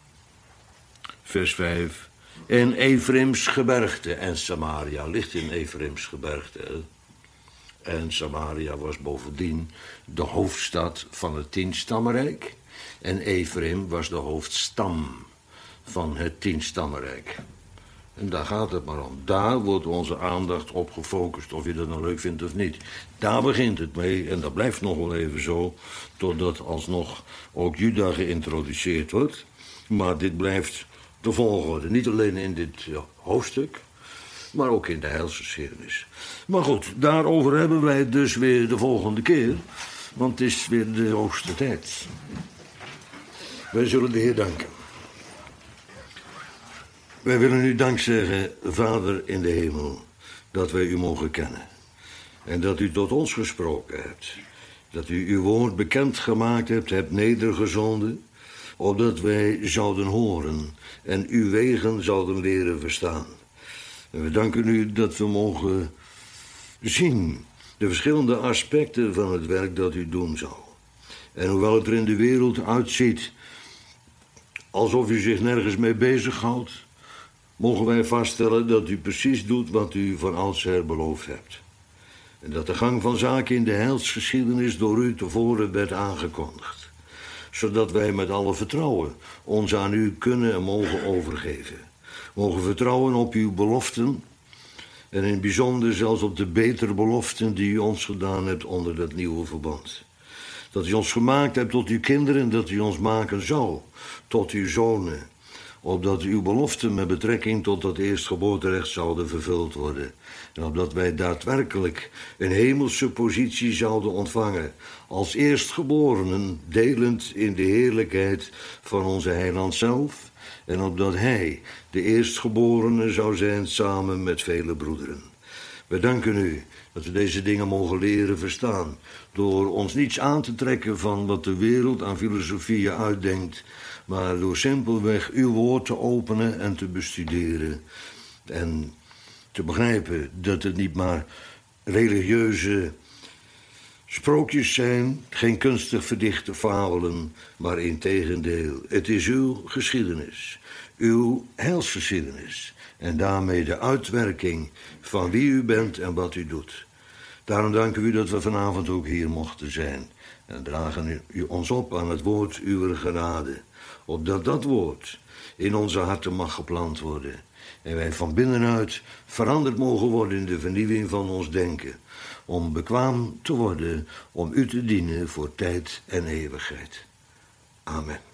vers vijf, en Efraims gebergte. En Samaria ligt in Efraims gebergte, hè? En Samaria was bovendien de hoofdstad van het tienstammenrijk. En Efraim was de hoofdstam van het tienstammenrijk. En daar gaat het maar om. Daar wordt onze aandacht op gefocust, of je dat nou leuk vindt of niet. Daar begint het mee en dat blijft nog wel even zo, totdat alsnog ook Juda geïntroduceerd wordt. Maar dit blijft de volgorde, niet alleen in dit ja, hoofdstuk, maar ook in de heilsgeschiedenis. Maar goed, daarover hebben wij het dus weer de volgende keer, want het is weer de hoogste tijd. Wij zullen de Heer danken. Wij willen u dank zeggen, Vader in de hemel, dat wij u mogen kennen. En dat u tot ons gesproken hebt. Dat u uw woord bekendgemaakt hebt, hebt nedergezonden, opdat wij zouden horen en uw wegen zouden leren verstaan. En we danken u dat we mogen zien de verschillende aspecten van het werk dat u doen zal. En hoewel het er in de wereld uitziet alsof u zich nergens mee bezighoudt, mogen wij vaststellen dat u precies doet wat u van oudsher beloofd hebt. En dat de gang van zaken in de heilsgeschiedenis door u tevoren werd aangekondigd. Zodat wij met alle vertrouwen ons aan u kunnen en mogen overgeven. Mogen vertrouwen op uw beloften en in het bijzonder zelfs op de betere beloften die u ons gedaan hebt onder dat nieuwe verbond. Dat u ons gemaakt hebt tot uw kinderen en dat u ons maken zou tot uw zonen. Opdat uw beloften met betrekking tot dat eerstgeboorterecht zouden vervuld worden. En opdat wij daadwerkelijk een hemelse positie zouden ontvangen. Als eerstgeborenen delend in de heerlijkheid van onze heiland zelf. En opdat hij de eerstgeborene zou zijn samen met vele broederen. We danken u dat we deze dingen mogen leren verstaan. Door ons niets aan te trekken van wat de wereld aan filosofieën uitdenkt. Maar door simpelweg uw woord te openen en te bestuderen. En te begrijpen dat het niet maar religieuze sprookjes zijn. Geen kunstig verdichte fabelen. Maar integendeel, het is uw geschiedenis. Uw heilsgeschiedenis. En daarmee de uitwerking van wie u bent en wat u doet. Daarom danken we u dat we vanavond ook hier mochten zijn. En dragen u ons op aan het woord uw genade. Opdat dat woord in onze harten mag geplant worden. En wij van binnenuit veranderd mogen worden in de vernieuwing van ons denken. Om bekwaam te worden om u te dienen voor tijd en eeuwigheid. Amen.